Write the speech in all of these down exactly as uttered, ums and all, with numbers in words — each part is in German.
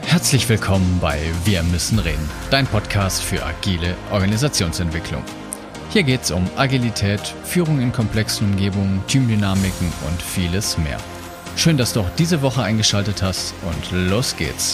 Herzlich willkommen bei Wir müssen reden, dein Podcast für agile Organisationsentwicklung. Hier geht es um Agilität, Führung in komplexen Umgebungen, Teamdynamiken und vieles mehr. Schön, dass du auch diese Woche eingeschaltet hast und los geht's.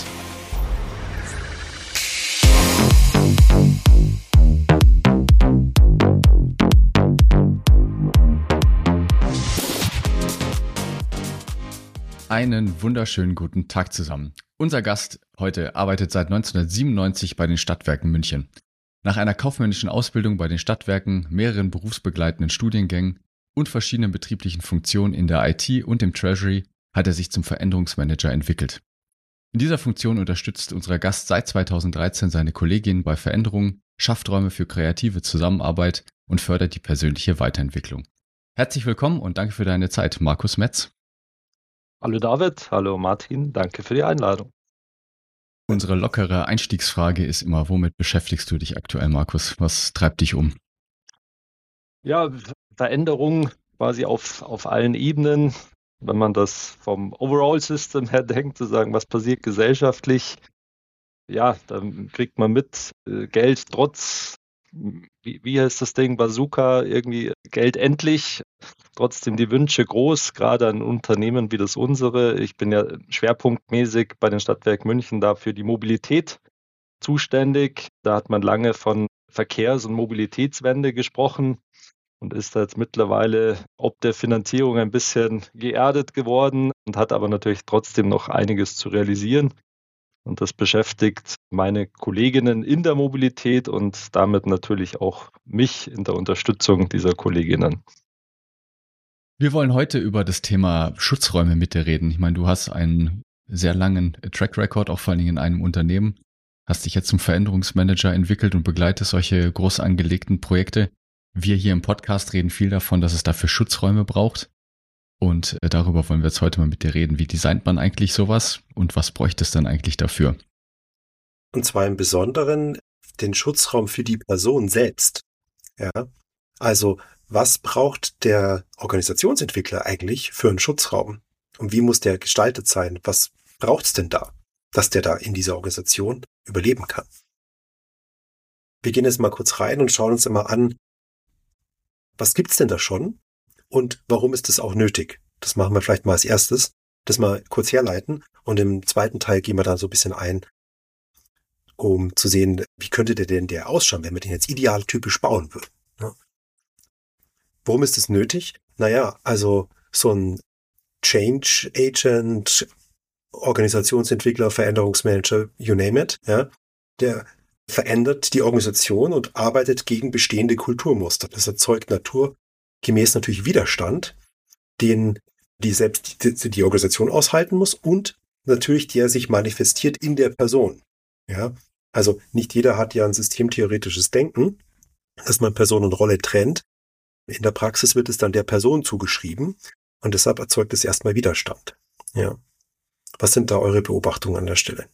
Einen wunderschönen guten Tag zusammen. Unser Gast heute arbeitet seit neunzehnhundertsiebenundneunzig bei den Stadtwerken München. Nach einer kaufmännischen Ausbildung bei den Stadtwerken, mehreren berufsbegleitenden Studiengängen und verschiedenen betrieblichen Funktionen in der I T und im Treasury hat er sich zum Veränderungsmanager entwickelt. In dieser Funktion unterstützt unser Gast seit zweitausenddreizehn seine Kolleginnen bei Veränderungen, schafft Räume für kreative Zusammenarbeit und fördert die persönliche Weiterentwicklung. Herzlich willkommen und danke für deine Zeit, Markus Metz. Hallo David, hallo Martin, danke für die Einladung. Unsere lockere Einstiegsfrage ist immer, womit beschäftigst du dich aktuell, Markus? Was treibt dich um? Ja, Veränderung quasi auf, auf allen Ebenen. Wenn man das vom Overall System her denkt, zu sagen, was passiert gesellschaftlich, ja, dann kriegt man mit, äh, Geld trotz, wie, wie heißt das Ding, Bazooka, irgendwie Geld endlich. Trotzdem die Wünsche groß, gerade an Unternehmen wie das unsere. Ich bin ja schwerpunktmäßig bei den Stadtwerken München da für die Mobilität zuständig. Da hat man lange von Verkehrs- und Mobilitätswende gesprochen und ist da jetzt mittlerweile ob der Finanzierung ein bisschen geerdet geworden und hat aber natürlich trotzdem noch einiges zu realisieren. Und das beschäftigt meine Kolleginnen in der Mobilität und damit natürlich auch mich in der Unterstützung dieser Kolleginnen. Wir wollen heute über das Thema Schutzräume mit dir reden. Ich meine, du hast einen sehr langen Track Record, auch vor allen Dingen in einem Unternehmen, hast dich jetzt zum Veränderungsmanager entwickelt und begleitest solche groß angelegten Projekte. Wir hier im Podcast reden viel davon, dass es dafür Schutzräume braucht. Und darüber wollen wir jetzt heute mal mit dir reden. Wie designt man eigentlich sowas und was bräuchte es dann eigentlich dafür? Und zwar im Besonderen den Schutzraum für die Person selbst. Ja, also was braucht der Organisationsentwickler eigentlich für einen Schutzraum? Und wie muss der gestaltet sein? Was braucht es denn da, dass der da in dieser Organisation überleben kann? Wir gehen jetzt mal kurz rein und schauen uns immer an, was gibt's denn da schon und warum ist es auch nötig? Das machen wir vielleicht mal als erstes, das mal kurz herleiten und im zweiten Teil gehen wir dann so ein bisschen ein, um zu sehen, wie könnte der denn der ausschauen, wenn man den jetzt idealtypisch bauen würde. Ja. Warum ist es nötig? Naja, also so ein Change Agent, Organisationsentwickler, Veränderungsmanager, you name it, ja, der verändert die Organisation und arbeitet gegen bestehende Kulturmuster. Das erzeugt naturgemäß natürlich Widerstand, den die selbst die, die Organisation aushalten muss und natürlich der sich manifestiert in der Person. Ja, also nicht jeder hat ja ein systemtheoretisches Denken, dass man Person und Rolle trennt. In der Praxis wird es dann der Person zugeschrieben und deshalb erzeugt es erstmal Widerstand. Ja. Was sind da eure Beobachtungen an der Stelle?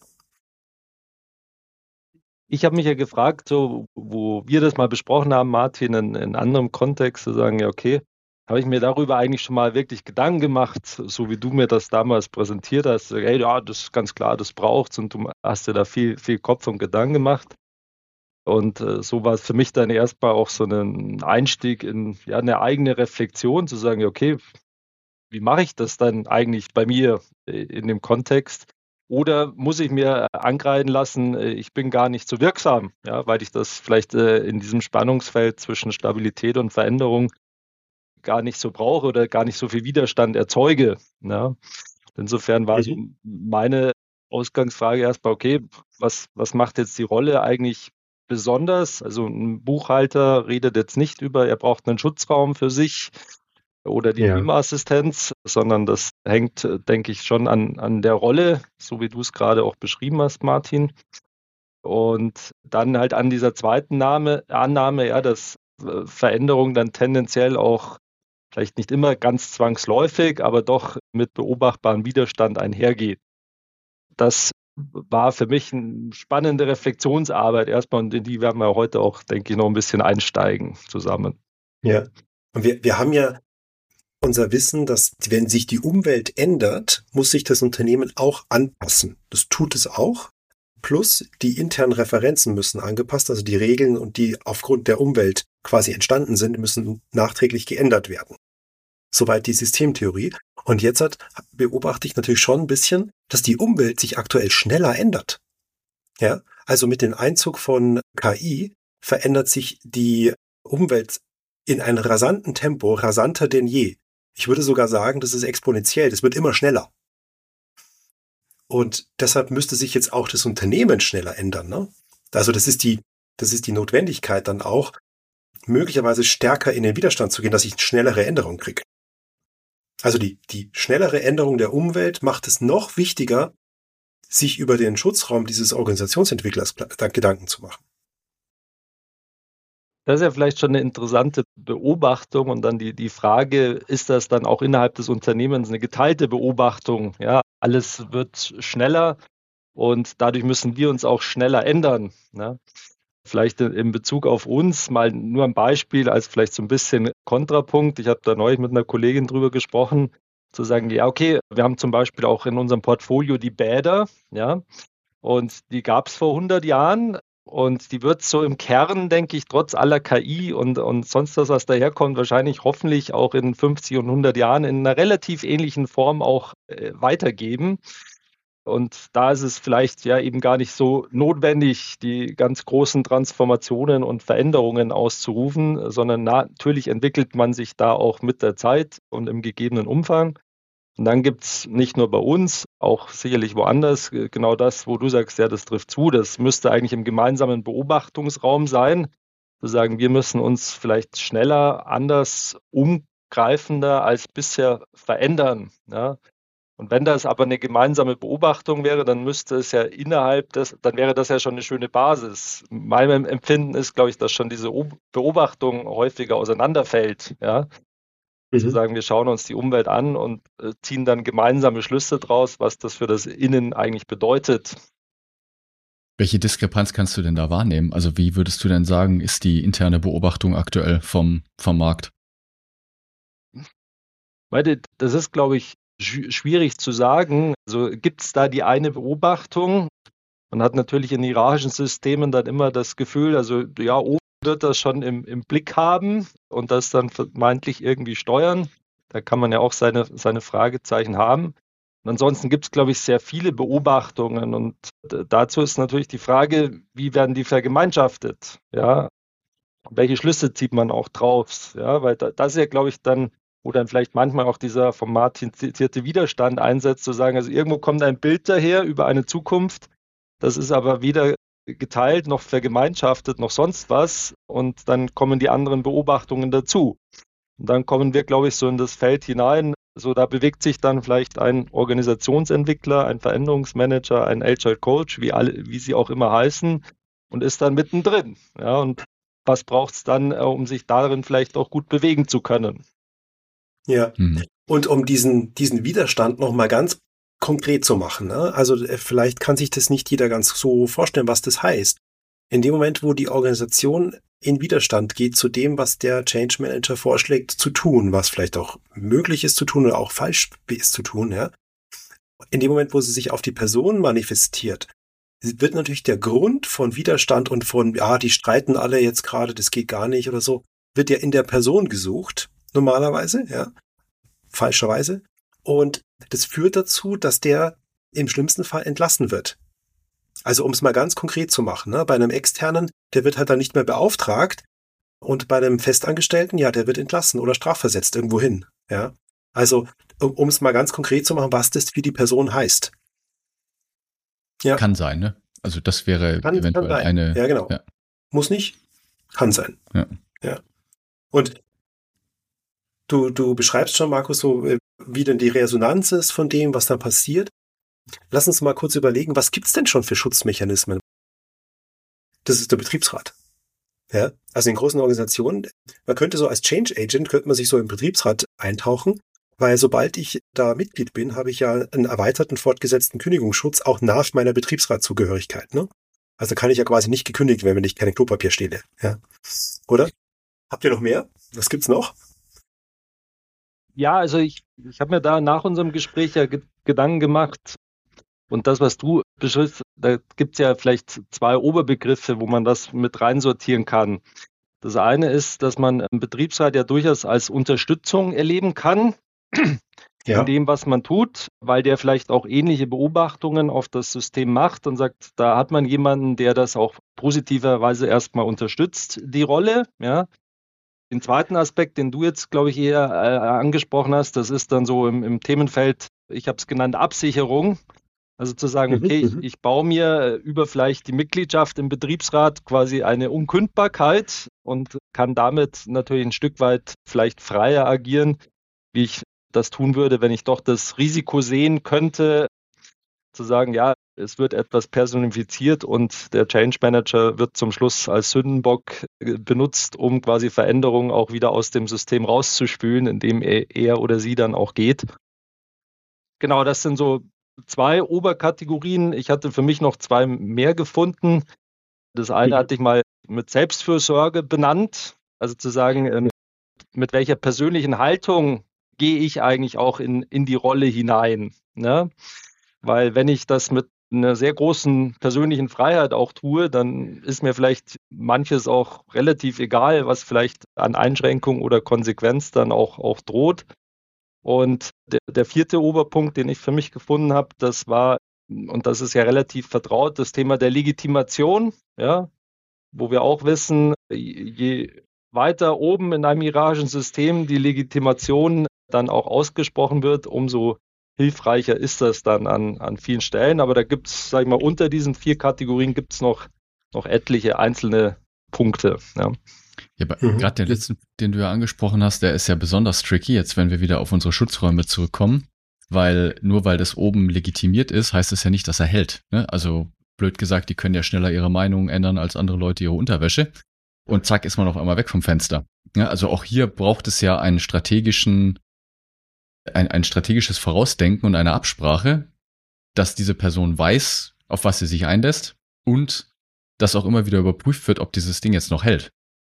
Ich habe mich ja gefragt, so, wo wir das mal besprochen haben, Martin, in, in anderem Kontext, zu sagen, ja, okay, habe ich mir darüber eigentlich schon mal wirklich Gedanken gemacht, so wie du mir das damals präsentiert hast. Hey, ja, das ist ganz klar, das braucht's und du hast dir da viel, viel Kopf und Gedanken gemacht. Und äh, so war es für mich dann erstmal auch so ein Einstieg in ja, eine eigene Reflexion, zu sagen, okay, wie mache ich das dann eigentlich bei mir äh, in dem Kontext? Oder muss ich mir ankreiden lassen, äh, ich bin gar nicht so wirksam, ja, weil ich das vielleicht äh, in diesem Spannungsfeld zwischen Stabilität und Veränderung gar nicht so brauche oder gar nicht so viel Widerstand erzeuge. Ja. Insofern war mhm. so meine Ausgangsfrage erstmal, okay, was, was macht jetzt die Rolle eigentlich besonders? Also ein Buchhalter redet jetzt nicht über, er braucht einen Schutzraum für sich oder die ja. Teamassistenz, sondern das hängt, denke ich, schon an, an der Rolle, so wie du es gerade auch beschrieben hast, Martin. Und dann halt an dieser zweiten Name, Annahme, ja, dass Veränderung dann tendenziell auch vielleicht nicht immer ganz zwangsläufig, aber doch mit beobachtbarem Widerstand einhergeht. Das war für mich eine spannende Reflexionsarbeit erstmal und in die werden wir heute auch, denke ich, noch ein bisschen einsteigen zusammen. Ja, und wir, wir haben ja unser Wissen, dass wenn sich die Umwelt ändert, muss sich das Unternehmen auch anpassen. Das tut es auch. Plus die internen Referenzen müssen angepasst, also die Regeln und die aufgrund der Umwelt quasi entstanden sind, müssen nachträglich geändert werden. Soweit die Systemtheorie. Und jetzt hat, beobachte ich natürlich schon ein bisschen, dass die Umwelt sich aktuell schneller ändert. Ja, also mit dem Einzug von K I verändert sich die Umwelt in einem rasanten Tempo, rasanter denn je. Ich würde sogar sagen, das ist exponentiell, das wird immer schneller. Und deshalb müsste sich jetzt auch das Unternehmen schneller ändern, ne? Also das ist die, das ist die Notwendigkeit dann auch, möglicherweise stärker in den Widerstand zu gehen, dass ich eine schnellere Änderung kriege. Also die, die schnellere Änderung der Umwelt macht es noch wichtiger, sich über den Schutzraum dieses Organisationsentwicklers Gedanken zu machen. Das ist ja vielleicht schon eine interessante Beobachtung und dann die, die Frage, ist das dann auch innerhalb des Unternehmens eine geteilte Beobachtung? Ja, alles wird schneller und dadurch müssen wir uns auch schneller ändern. Ne? Vielleicht in Bezug auf uns mal nur ein Beispiel als vielleicht so ein bisschen Kontrapunkt. Ich habe da neulich mit einer Kollegin drüber gesprochen, zu sagen, ja okay, wir haben zum Beispiel auch in unserem Portfolio die Bäder, ja, und die gab es vor hundert Jahren. Und die wird so im Kern, denke ich, trotz aller K I und, und sonst was, was daherkommt, wahrscheinlich hoffentlich auch in fünfzig und hundert Jahren in einer relativ ähnlichen Form auch äh, weitergeben. Und da ist es vielleicht ja eben gar nicht so notwendig, die ganz großen Transformationen und Veränderungen auszurufen, sondern natürlich entwickelt man sich da auch mit der Zeit und im gegebenen Umfang. Und dann gibt es nicht nur bei uns, auch sicherlich woanders, genau das, wo du sagst, ja, das trifft zu. Das müsste eigentlich im gemeinsamen Beobachtungsraum sein. Zu sagen, wir müssen uns vielleicht schneller, anders, umgreifender als bisher verändern. Ja. Und wenn das aber eine gemeinsame Beobachtung wäre, dann müsste es ja innerhalb des, dann wäre das ja schon eine schöne Basis. Meinem Empfinden ist, glaube ich, dass schon diese Beobachtung häufiger auseinanderfällt. Ja. Zu sagen, wir schauen uns die Umwelt an und äh, ziehen dann gemeinsame Schlüsse draus, was das für das Innen eigentlich bedeutet. Welche Diskrepanz kannst du denn da wahrnehmen? Also wie würdest du denn sagen, ist die interne Beobachtung aktuell vom, vom Markt? Das ist, glaube ich, schwierig zu sagen. Also gibt es da die eine Beobachtung? Man hat natürlich in hierarchischen Systemen dann immer das Gefühl, also ja, oben wird das schon im, im Blick haben und das dann vermeintlich irgendwie steuern. Da kann man ja auch seine, seine Fragezeichen haben. Und ansonsten gibt es, glaube ich, sehr viele Beobachtungen und dazu ist natürlich die Frage, wie werden die vergemeinschaftet? Ja, welche Schlüsse zieht man auch drauf? Ja, weil da, das ist ja, glaube ich, dann, wo dann vielleicht manchmal auch dieser von Martin zitierte Widerstand einsetzt, zu sagen, also irgendwo kommt ein Bild daher über eine Zukunft, das ist aber weder geteilt, noch vergemeinschaftet, noch sonst was. Und dann kommen die anderen Beobachtungen dazu. Und dann kommen wir, glaube ich, so in das Feld hinein. So, da bewegt sich dann vielleicht ein Organisationsentwickler, ein Veränderungsmanager, ein Agile Coach, wie alle, wie sie auch immer heißen, und ist dann mittendrin. Ja, und was braucht es dann, um sich darin vielleicht auch gut bewegen zu können? Ja. Mhm. Und um diesen, diesen Widerstand nochmal ganz konkret zu machen. Ne? Also vielleicht kann sich das nicht jeder ganz so vorstellen, was das heißt. In dem Moment, wo die Organisation in Widerstand geht zu dem, was der Change Manager vorschlägt zu tun, was vielleicht auch möglich ist zu tun oder auch falsch ist zu tun, ja. In dem Moment, wo sie sich auf die Person manifestiert, wird natürlich der Grund von Widerstand und von, ja, die streiten alle jetzt gerade, das geht gar nicht oder so, wird ja in der Person gesucht, normalerweise, ja, falscherweise. Und das führt dazu, dass der im schlimmsten Fall entlassen wird. Also um es mal ganz konkret zu machen, ne? Bei einem Externen, der wird halt dann nicht mehr beauftragt und bei einem Festangestellten, ja, der wird entlassen oder strafversetzt irgendwo hin. Ja? Also um es mal ganz konkret zu machen, was das für die Person heißt. Ja. Kann sein, ne? Also das wäre kann, eventuell kann eine... Ja, genau. Ja. Muss nicht, kann sein. Ja. Ja. Und du, du beschreibst schon, Markus, so wie denn die Resonanz ist von dem, was da passiert. Lass uns mal kurz überlegen, was gibt's denn schon für Schutzmechanismen? Das ist der Betriebsrat. Ja, also in großen Organisationen, man könnte so als Change Agent, könnte man sich so im Betriebsrat eintauchen, weil sobald ich da Mitglied bin, habe ich ja einen erweiterten, fortgesetzten Kündigungsschutz auch nach meiner Betriebsratzugehörigkeit. Ne? Also kann ich ja quasi nicht gekündigt werden, wenn ich keine Klopapier stehle. Ja. Oder? Habt ihr noch mehr? Was gibt's noch? Ja, also ich, ich habe mir da nach unserem Gespräch ja ge Gedanken gemacht und das, was du beschreibst, da gibt es ja vielleicht zwei Oberbegriffe, wo man das mit reinsortieren kann. Das eine ist, dass man einen Betriebsrat ja durchaus als Unterstützung erleben kann Ja. in dem, was man tut, weil der vielleicht auch ähnliche Beobachtungen auf das System macht und sagt, da hat man jemanden, der das auch positiverweise erstmal unterstützt, die Rolle, ja. Den zweiten Aspekt, den du jetzt, glaube ich, eher äh, angesprochen hast, das ist dann so im, im Themenfeld, ich habe es genannt, Absicherung. Also zu sagen, Mhm, okay, ich, mhm. ich baue mir äh, über vielleicht die Mitgliedschaft im Betriebsrat quasi eine Unkündbarkeit und kann damit natürlich ein Stück weit vielleicht freier agieren, wie ich das tun würde, wenn ich doch das Risiko sehen könnte, zu sagen, ja, es wird etwas personifiziert und der Change Manager wird zum Schluss als Sündenbock äh, benutzt, um quasi Veränderungen auch wieder aus dem System rauszuspülen, indem er, er oder sie dann auch geht. Genau, das sind so zwei Oberkategorien. Ich hatte für mich noch zwei mehr gefunden. Das eine hatte ich mal mit Selbstfürsorge benannt, also zu sagen, ähm, mit welcher persönlichen Haltung gehe ich eigentlich auch in, in die Rolle hinein. Ne? Weil wenn ich das mit einer sehr großen persönlichen Freiheit auch tue, dann ist mir vielleicht manches auch relativ egal, was vielleicht an Einschränkung oder Konsequenz dann auch, auch droht. Und der, der vierte Oberpunkt, den ich für mich gefunden habe, das war, und das ist ja relativ vertraut, das Thema der Legitimation, ja, wo wir auch wissen, je weiter oben in einem hierarchischen System die Legitimation dann auch ausgesprochen wird, umso hilfreicher ist das dann an, an vielen Stellen. Aber da gibt es, sag ich mal, unter diesen vier Kategorien gibt es noch, noch etliche einzelne Punkte. Ja. Ja, aber Mhm. gerade der letzte, den du ja angesprochen hast, der ist ja besonders tricky, jetzt wenn wir wieder auf unsere Schutzräume zurückkommen, weil nur weil das oben legitimiert ist, heißt es ja nicht, dass er hält. Ne? Also blöd gesagt, die können ja schneller ihre Meinung ändern als andere Leute ihre Unterwäsche und zack ist man auf einmal weg vom Fenster. Ja, also auch hier braucht es ja einen strategischen, ein, ein strategisches Vorausdenken und eine Absprache, dass diese Person weiß, auf was sie sich einlässt und dass auch immer wieder überprüft wird, ob dieses Ding jetzt noch hält.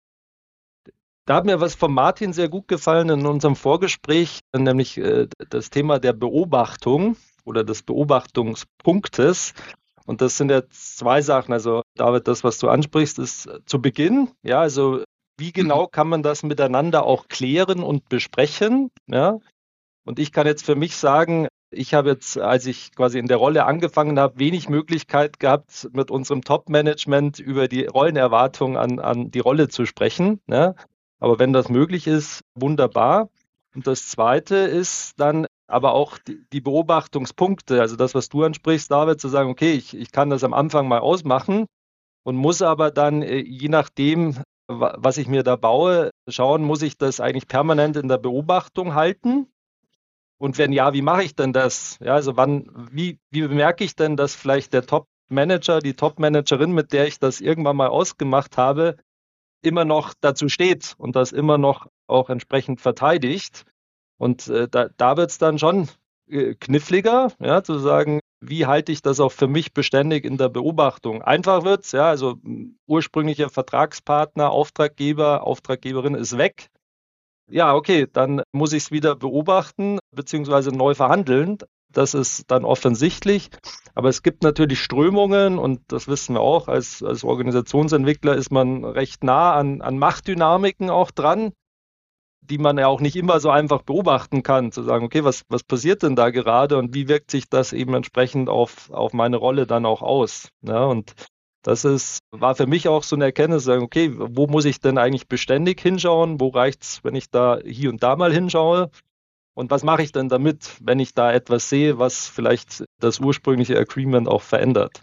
Da hat mir was von Martin sehr gut gefallen in unserem Vorgespräch, nämlich äh, das Thema der Beobachtung oder des Beobachtungspunktes. Und das sind ja zwei Sachen. Also, David, das, was du ansprichst, ist zu Beginn. Ja, also, wie genau kann man das miteinander auch klären und besprechen? Ja. Und ich kann jetzt für mich sagen, ich habe jetzt, als ich quasi in der Rolle angefangen habe, wenig Möglichkeit gehabt, mit unserem Top-Management über die Rollenerwartung an, an die Rolle zu sprechen. Ne? Aber wenn das möglich ist, wunderbar. Und das Zweite ist dann aber auch die, die Beobachtungspunkte, also das, was du ansprichst, David, zu sagen, okay, ich, ich kann das am Anfang mal ausmachen und muss aber dann, äh, je nachdem, wa- was ich mir da baue, schauen, muss ich das eigentlich permanent in der Beobachtung halten? Und wenn ja, wie mache ich denn das? Ja, also wann, wie, wie bemerke ich denn, dass vielleicht der Top-Manager, die Top-Managerin, mit der ich das irgendwann mal ausgemacht habe, immer noch dazu steht und das immer noch auch entsprechend verteidigt? Und äh, da, da wird es dann schon äh, kniffliger, ja, zu sagen, wie halte ich das auch für mich beständig in der Beobachtung? Einfach wird es, ja, also m, ursprünglicher Vertragspartner, Auftraggeber, Auftraggeberin ist weg. Ja, okay, dann muss ich es wieder beobachten beziehungsweise neu verhandeln. Das ist dann offensichtlich. Aber es gibt natürlich Strömungen und das wissen wir auch, als, als Organisationsentwickler ist man recht nah an, an Machtdynamiken auch dran, die man ja auch nicht immer so einfach beobachten kann, zu sagen, okay, was, was passiert denn da gerade und wie wirkt sich das eben entsprechend auf, auf meine Rolle dann auch aus? Ja, und das ist, war für mich auch so eine Erkenntnis, sagen, okay, wo muss ich denn eigentlich beständig hinschauen? Wo reicht's, wenn ich da hier und da mal hinschaue? Und was mache ich denn damit, wenn ich da etwas sehe, was vielleicht das ursprüngliche Agreement auch verändert?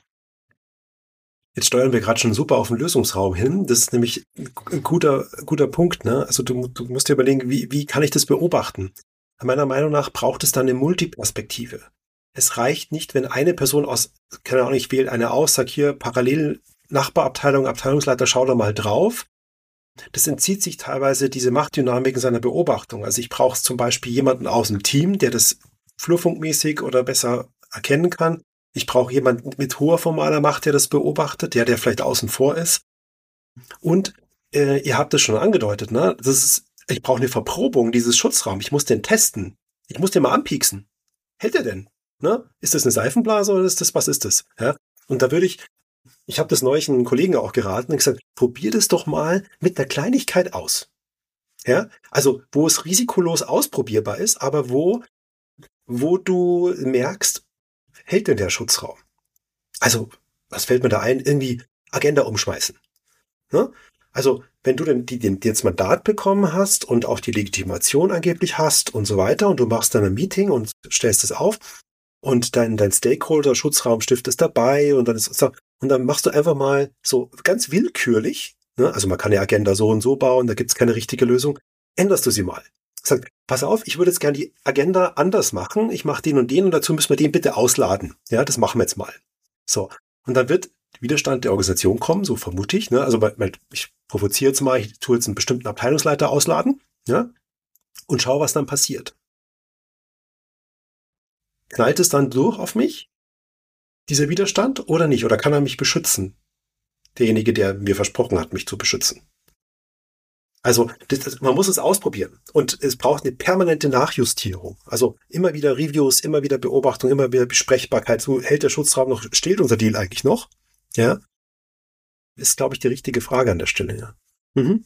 Jetzt steuern wir gerade schon super auf den Lösungsraum hin. Das ist nämlich ein guter, guter Punkt. Ne? Also du, du musst dir überlegen, wie, wie kann ich das beobachten? Meiner Meinung nach braucht es dann eine Multiperspektive. Es reicht nicht, wenn eine Person aus, keine Ahnung, ich wähle eine aus, sag hier parallel Nachbarabteilung, Abteilungsleiter, schau da mal drauf. Das entzieht sich teilweise diese Machtdynamiken seiner Beobachtung. Also ich brauche zum Beispiel jemanden aus dem Team, der das flurfunkmäßig oder besser erkennen kann. Ich brauche jemanden mit hoher formaler Macht, der das beobachtet, der, der vielleicht außen vor ist. Und äh, ihr habt es schon angedeutet, ne? Das ist ich brauche eine Verprobung dieses Schutzraums. Ich muss den testen. Ich muss den mal anpieksen. Hält er denn? Ne? Ist das eine Seifenblase oder ist das, was ist das? Ja? Und da würde ich, ich habe das neulich einen Kollegen auch geraten und gesagt, probier das doch mal mit einer Kleinigkeit aus. Ja? Also, wo es risikolos ausprobierbar ist, aber wo, wo du merkst, hält denn der Schutzraum? Also, was fällt mir da ein? Irgendwie Agenda umschmeißen. Ne? Also, wenn du denn die, die, die jetzt Mandat bekommen hast und auch die Legitimation angeblich hast und so weiter und du machst dann ein Meeting und stellst es auf und dein, dein Stakeholder-Schutzraumstift ist dabei und dann ist so, und dann machst du einfach mal so ganz willkürlich, ne? Also man kann die Agenda so und so bauen, da gibt's keine richtige Lösung, änderst du sie mal. Sag, pass auf, ich würde jetzt gerne die Agenda anders machen, ich mache den und den und dazu müssen wir den bitte ausladen. Ja, das machen wir jetzt mal. So, und dann wird Widerstand der Organisation kommen, so vermute ich. Ne? Also ich provoziere jetzt mal, ich tue jetzt einen bestimmten Abteilungsleiter ausladen, ja, und schaue, was dann passiert. Knallt es dann durch auf mich, dieser Widerstand, oder nicht? Oder kann er mich beschützen? Derjenige, der mir versprochen hat, mich zu beschützen. Also das, das, man muss es ausprobieren. Und es braucht eine permanente Nachjustierung. Also immer wieder Reviews, immer wieder Beobachtung, immer wieder Besprechbarkeit. So hält der Schutzraum noch, steht unser Deal eigentlich noch? Ja, ist, glaube ich, die richtige Frage an der Stelle, ja. Mhm.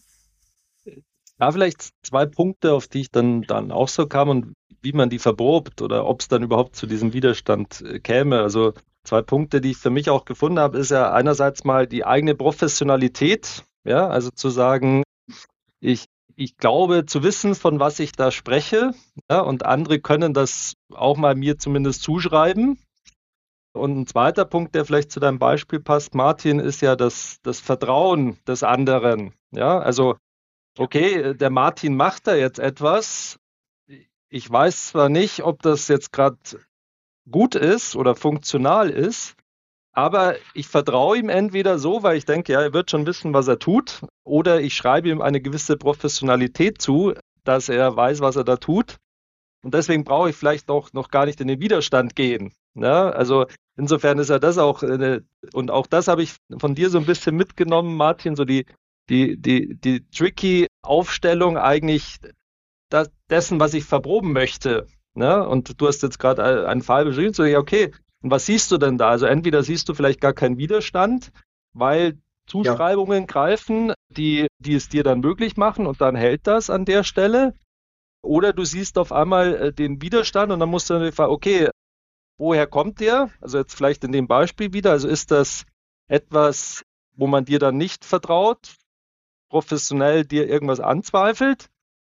Ja, vielleicht zwei Punkte, auf die ich dann, dann auch so kam und wie man die verprobt oder ob es dann überhaupt zu diesem Widerstand äh, käme. Also zwei Punkte, die ich für mich auch gefunden habe, ist ja einerseits mal die eigene Professionalität, ja, also zu sagen, ich, ich glaube zu wissen, von was ich da spreche, ja, und andere können das auch mal mir zumindest zuschreiben. Und ein zweiter Punkt, der vielleicht zu deinem Beispiel passt, Martin, ist ja das, das Vertrauen des anderen. Ja, also, okay, der Martin macht da jetzt etwas. Ich weiß zwar nicht, ob das jetzt gerade gut ist oder funktional ist, aber ich vertraue ihm entweder so, weil ich denke, ja, er wird schon wissen, was er tut, oder ich schreibe ihm eine gewisse Professionalität zu, dass er weiß, was er da tut. Und deswegen brauche ich vielleicht auch noch gar nicht in den Widerstand gehen. Ja, also insofern ist ja das auch, eine, und auch das habe ich von dir so ein bisschen mitgenommen, Martin, so die, die, die, die tricky Aufstellung eigentlich das, dessen, was ich verproben möchte. Ne? Und du hast jetzt gerade einen Fall beschrieben, so, ja, okay, und was siehst du denn da? Also entweder siehst du vielleicht gar keinen Widerstand, weil Zuschreibungen ja. greifen, die, die es dir dann möglich machen und dann hält das an der Stelle. Oder du siehst auf einmal äh, den Widerstand und dann musst du dann fragen, okay, woher kommt der? Also jetzt vielleicht in dem Beispiel wieder, also ist das etwas, wo man dir dann nicht vertraut, professionell dir irgendwas anzweifelt?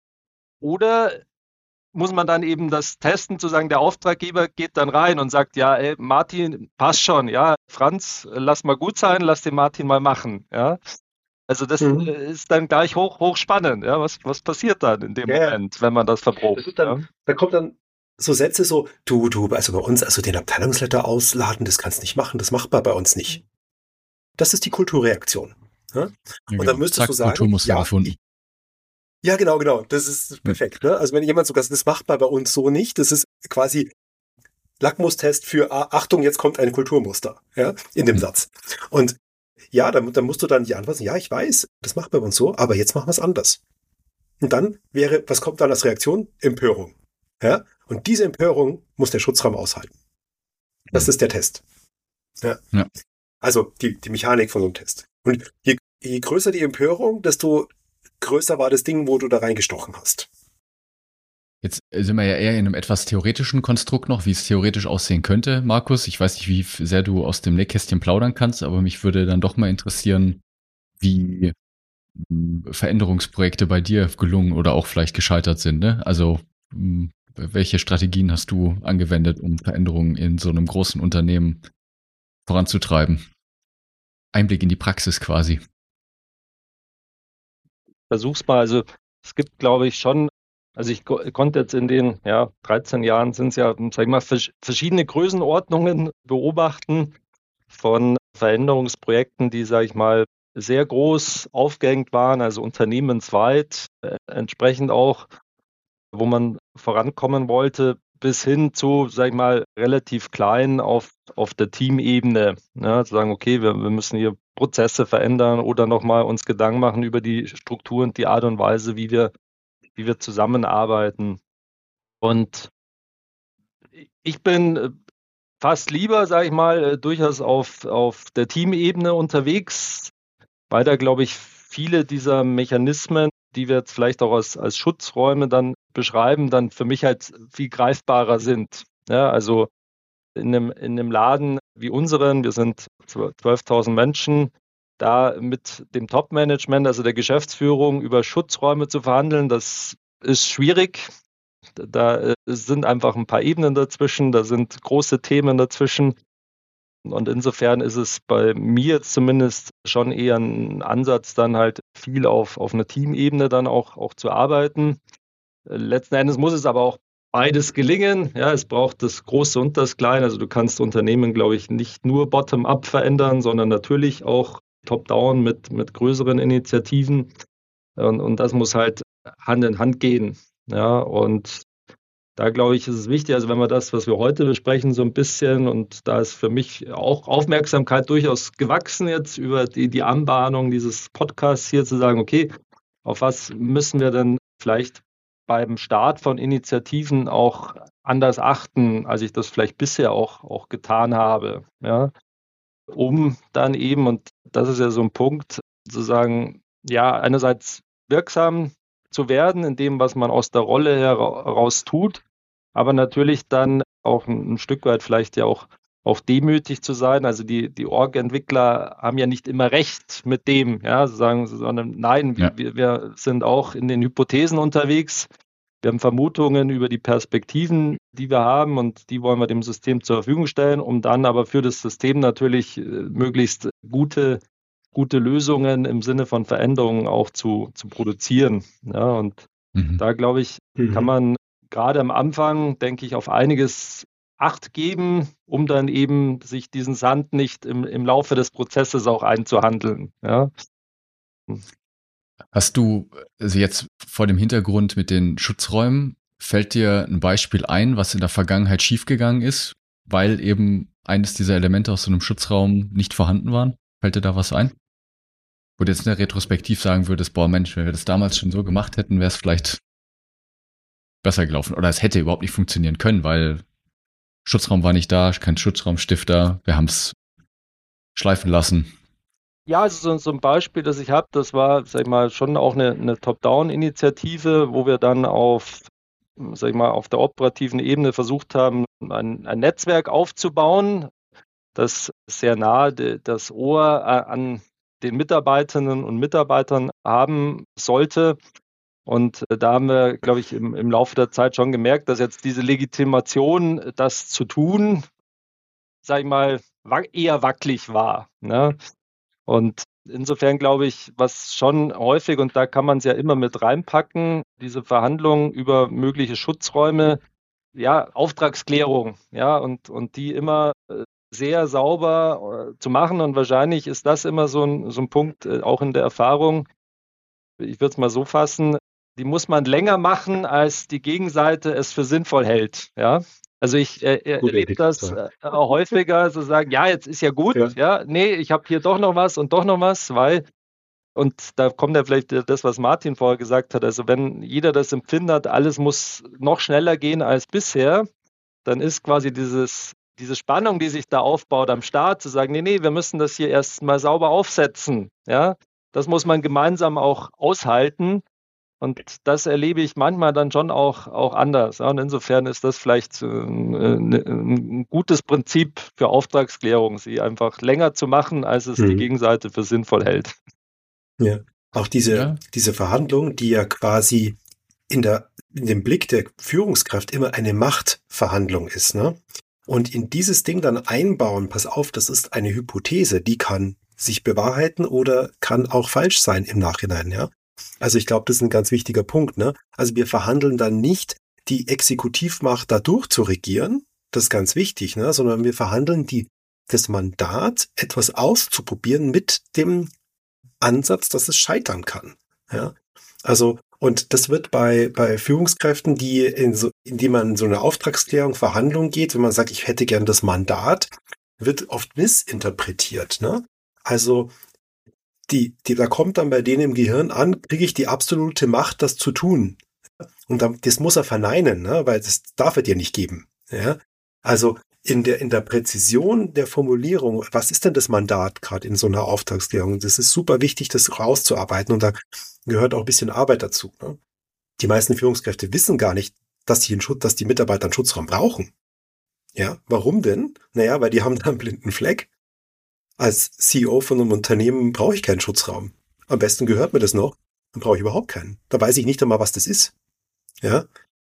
Oder muss man dann eben das testen, zu sagen, der Auftraggeber geht dann rein und sagt, ja, ey, Martin, passt schon, ja, Franz, lass mal gut sein, lass den Martin mal machen, ja. Also das mhm. ist dann gleich hoch, hoch spannend, ja, was, was passiert dann in dem ja, Moment, wenn man das verprobt? Das dann, ja? Da kommt dann so Sätze so, du, du, also bei uns, also den Abteilungsleiter ausladen, das kannst du nicht machen, das macht man bei uns nicht. Das ist die Kulturreaktion. Ja? Und ja, dann müsstest Zack, du sagen, Kulturmuster ja, gefunden. Ja, genau, genau. Das ist perfekt. Ne? Also wenn jemand sogar, das macht man bei uns so nicht, das ist quasi Lackmustest für, ah, Achtung, jetzt kommt ein Kulturmuster, ja, in dem mhm. Satz. Und ja, dann, dann musst du dann die Antwort sagen, ja, ich weiß, das macht man bei uns so, aber jetzt machen wir es anders. Und dann wäre, was kommt dann als Reaktion? Empörung. Ja? Und diese Empörung muss der Schutzraum aushalten. Das mhm. ist der Test. Ja. ja. Also die, die Mechanik von so einem Test. Und je, je größer die Empörung, desto größer war das Ding, wo du da reingestochen hast. Jetzt sind wir ja eher in einem etwas theoretischen Konstrukt noch, wie es theoretisch aussehen könnte, Markus. Ich weiß nicht, wie sehr du aus dem Nähkästchen plaudern kannst, aber mich würde dann doch mal interessieren, wie Veränderungsprojekte bei dir gelungen oder auch vielleicht gescheitert sind. Ne? Also welche Strategien hast du angewendet, um Veränderungen in so einem großen Unternehmen voranzutreiben? Einblick in die Praxis quasi. Versuch's mal. Also es gibt, glaube ich, schon, also ich ko- konnte jetzt in den ja, dreizehn Jahren sind es ja, sag ich mal, vers- verschiedene Größenordnungen beobachten von Veränderungsprojekten, die, sage ich mal, sehr groß aufgehängt waren, also unternehmensweit, äh, entsprechend auch, wo man vorankommen wollte, bis hin zu, sag ich mal, relativ klein auf, auf der Teamebene. Ja, zu sagen, okay, wir, wir müssen hier Prozesse verändern oder nochmal uns Gedanken machen über die Struktur und die Art und Weise, wie wir wie wir zusammenarbeiten. Und ich bin fast lieber, sage ich mal, durchaus auf, auf der Teamebene unterwegs, weil da, glaube ich, viele dieser Mechanismen, die wir jetzt vielleicht auch als, als Schutzräume dann beschreiben, dann für mich halt viel greifbarer sind. Ja, also in einem, in einem Laden wie unseren, wir sind zwölftausend Menschen, da mit dem Top-Management, also der Geschäftsführung, über Schutzräume zu verhandeln, das ist schwierig. Da sind einfach ein paar Ebenen dazwischen, da sind große Themen dazwischen. Und insofern ist es bei mir zumindest schon eher ein Ansatz, dann halt viel auf, auf einer Teamebene dann auch, auch zu arbeiten. Letzten Endes muss es aber auch beides gelingen. Ja, es braucht das Große und das Kleine. Also du kannst Unternehmen, glaube ich, nicht nur bottom-up verändern, sondern natürlich auch top-down mit, mit größeren Initiativen. Und, und das muss halt Hand in Hand gehen. Ja, und da glaube ich, ist es wichtig, also wenn wir das, was wir heute besprechen, so ein bisschen, und da ist für mich auch Aufmerksamkeit durchaus gewachsen jetzt über die, die Anbahnung dieses Podcasts hier zu sagen, okay, auf was müssen wir denn vielleicht beim Start von Initiativen auch anders achten, als ich das vielleicht bisher auch, auch getan habe, ja, um dann eben, und das ist ja so ein Punkt, zu sagen, ja, einerseits wirksam zu werden in dem, was man aus der Rolle heraus tut, aber natürlich dann auch ein, ein Stück weit vielleicht ja auch, auch demütig zu sein. Also die, die Org-Entwickler haben ja nicht immer recht mit dem, ja, sagen, sondern nein, ja. wir, wir sind auch in den Hypothesen unterwegs. Wir haben Vermutungen über die Perspektiven, die wir haben, und die wollen wir dem System zur Verfügung stellen, um dann aber für das System natürlich möglichst gute gute Lösungen im Sinne von Veränderungen auch zu, zu produzieren. Ja, und mhm. da, glaube ich, mhm. kann man gerade am Anfang, denke ich, auf einiges Acht geben, um dann eben sich diesen Sand nicht im, im Laufe des Prozesses auch einzuhandeln. Ja. Hast du also jetzt vor dem Hintergrund mit den Schutzräumen, fällt dir ein Beispiel ein, was in der Vergangenheit schiefgegangen ist, weil eben eines dieser Elemente aus so einem Schutzraum nicht vorhanden waren? Fällt dir da was ein? Wo du jetzt nicht retrospektiv sagen würdest, boah Mensch, wenn wir das damals schon so gemacht hätten, wäre es vielleicht besser gelaufen. Oder es hätte überhaupt nicht funktionieren können, weil Schutzraum war nicht da, kein Schutzraumstifter, wir haben es schleifen lassen. Ja, also so, so ein Beispiel, das ich habe, das war, sag ich mal, schon auch eine, eine Top-Down-Initiative, wo wir dann auf, sag ich mal, auf der operativen Ebene versucht haben, ein, ein Netzwerk aufzubauen, das sehr nahe de, das Ohr an den Mitarbeiterinnen und Mitarbeitern haben sollte. Und da haben wir, glaube ich, im, im Laufe der Zeit schon gemerkt, dass jetzt diese Legitimation, das zu tun, sag ich mal, eher wackelig war. Ne? Und insofern glaube ich, was schon häufig, und da kann man es ja immer mit reinpacken, diese Verhandlungen über mögliche Schutzräume, ja, Auftragsklärung, ja, und, und die immer sehr sauber zu machen. Und wahrscheinlich ist das immer so ein, so ein Punkt, auch in der Erfahrung, ich würde es mal so fassen, die muss man länger machen, als die Gegenseite es für sinnvoll hält. Ja? Also ich äh, erlebe das äh, häufiger, so sagen, ja, jetzt ist ja gut, ja, ja nee, ich habe hier doch noch was und doch noch was, weil, und da kommt ja vielleicht das, was Martin vorher gesagt hat, also wenn jeder das Empfinden hat, alles muss noch schneller gehen als bisher, dann ist quasi dieses diese Spannung, die sich da aufbaut am Start, zu sagen, nee, nee, wir müssen das hier erst mal sauber aufsetzen. Ja, das muss man gemeinsam auch aushalten. Und das erlebe ich manchmal dann schon auch, auch anders. Ja, und insofern ist das vielleicht ein, ein gutes Prinzip für Auftragsklärung, sie einfach länger zu machen, als es mhm. die Gegenseite für sinnvoll hält. Ja, auch diese, ja. diese Verhandlung, die ja quasi in der, in dem Blick der Führungskraft immer eine Machtverhandlung ist, ne? Und in dieses Ding dann einbauen, pass auf, das ist eine Hypothese, die kann sich bewahrheiten oder kann auch falsch sein im Nachhinein, ja. Also ich glaube, das ist ein ganz wichtiger Punkt, ne. Also wir verhandeln dann nicht, die Exekutivmacht da durchzuregieren, das ist ganz wichtig, ne, sondern wir verhandeln die, das Mandat, etwas auszuprobieren mit dem Ansatz, dass es scheitern kann, ja. Also, und das wird bei, bei Führungskräften, die in so, indem man in so eine Auftragsklärung, Verhandlung geht, wenn man sagt, ich hätte gern das Mandat, wird oft missinterpretiert, ne? Also, die, die, da kommt dann bei denen im Gehirn an, kriege ich die absolute Macht, das zu tun. Und dann, das muss er verneinen, ne? Weil das darf er dir nicht geben. Ja? Also in der, in der Präzision der Formulierung, was ist denn das Mandat gerade in so einer Auftragsklärung? Das ist super wichtig, das rauszuarbeiten und da gehört auch ein bisschen Arbeit dazu. Ne? Die meisten Führungskräfte wissen gar nicht, dass die, einen Schutz, dass die Mitarbeiter einen Schutzraum brauchen. Ja, warum denn? Naja, weil die haben da einen blinden Fleck. Als C E O von einem Unternehmen brauche ich keinen Schutzraum. Am besten gehört mir das noch, dann brauche ich überhaupt keinen. Da weiß ich nicht einmal, was das ist. Ja,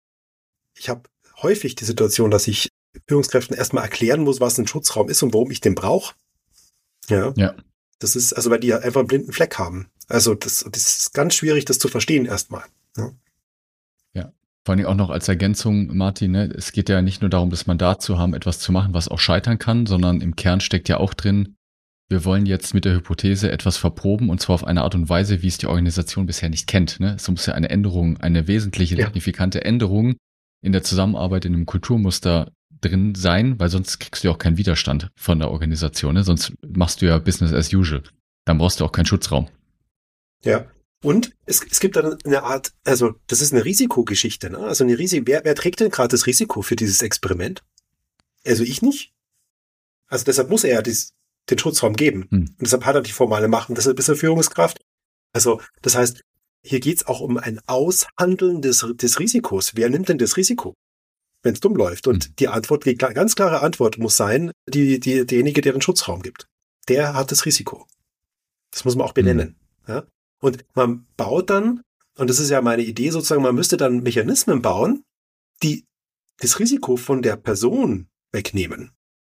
ich habe häufig die Situation, dass ich Führungskräften erstmal erklären muss, was ein Schutzraum ist und warum ich den brauche. Ja. Ja. Das ist, also weil die einfach einen blinden Fleck haben. Also das, das ist ganz schwierig, das zu verstehen erstmal. Ja. Ja. Vor allem auch noch als Ergänzung, Martin, ne? Es geht ja nicht nur darum, das Mandat zu haben, etwas zu machen, was auch scheitern kann, sondern im Kern steckt ja auch drin, wir wollen jetzt mit der Hypothese etwas verproben und zwar auf eine Art und Weise, wie es die Organisation bisher nicht kennt. Ne? Es muss ja eine Änderung, eine wesentliche, Ja. signifikante Änderung in der Zusammenarbeit in einem Kulturmuster drin sein, weil sonst kriegst du ja auch keinen Widerstand von der Organisation. Ne? Sonst machst du ja Business as usual. Dann brauchst du auch keinen Schutzraum. Ja. Und es, es gibt dann eine Art, also das ist eine Risikogeschichte. Ne? Also eine Risiko, wer, wer trägt denn gerade das Risiko für dieses Experiment? Also ich nicht. Also deshalb muss er ja dies, den Schutzraum geben. Hm. Und deshalb hat er die formale Macht und deshalb ist er Führungskraft. Also das heißt, hier geht's auch um ein Aushandeln des, des Risikos. Wer nimmt denn das Risiko, wenn es dumm läuft? Und Hm. die Antwort, die ganz klare Antwort muss sein, die, die, derjenige, der den Schutzraum gibt. Der hat das Risiko. Das muss man auch benennen. Hm. Ja? Und man baut dann, und das ist ja meine Idee sozusagen, man müsste dann Mechanismen bauen, die das Risiko von der Person wegnehmen.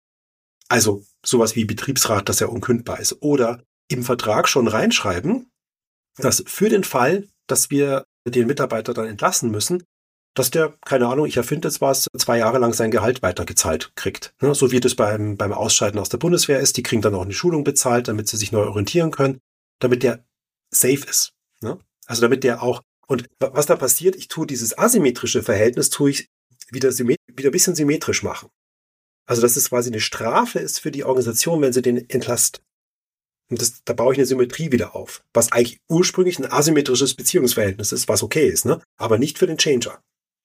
Also sowas wie Betriebsrat, dass er unkündbar ist. Oder im Vertrag schon reinschreiben, dass für den Fall, dass wir den Mitarbeiter dann entlassen müssen, dass der, keine Ahnung, ich erfinde jetzt was, zwei Jahre lang sein Gehalt weitergezahlt kriegt. Ne? So wie das beim, beim Ausscheiden aus der Bundeswehr ist. Die kriegen dann auch eine Schulung bezahlt, damit sie sich neu orientieren können, damit der safe ist. Ne? Also damit der auch, und was da passiert, ich tue dieses asymmetrische Verhältnis, tue ich wieder, wieder ein bisschen symmetrisch machen. Also dass es quasi eine Strafe ist für die Organisation, wenn sie den entlasst. Und das, da baue ich eine Symmetrie wieder auf, was eigentlich ursprünglich ein asymmetrisches Beziehungsverhältnis ist, was okay ist, ne? Aber nicht für den Changer.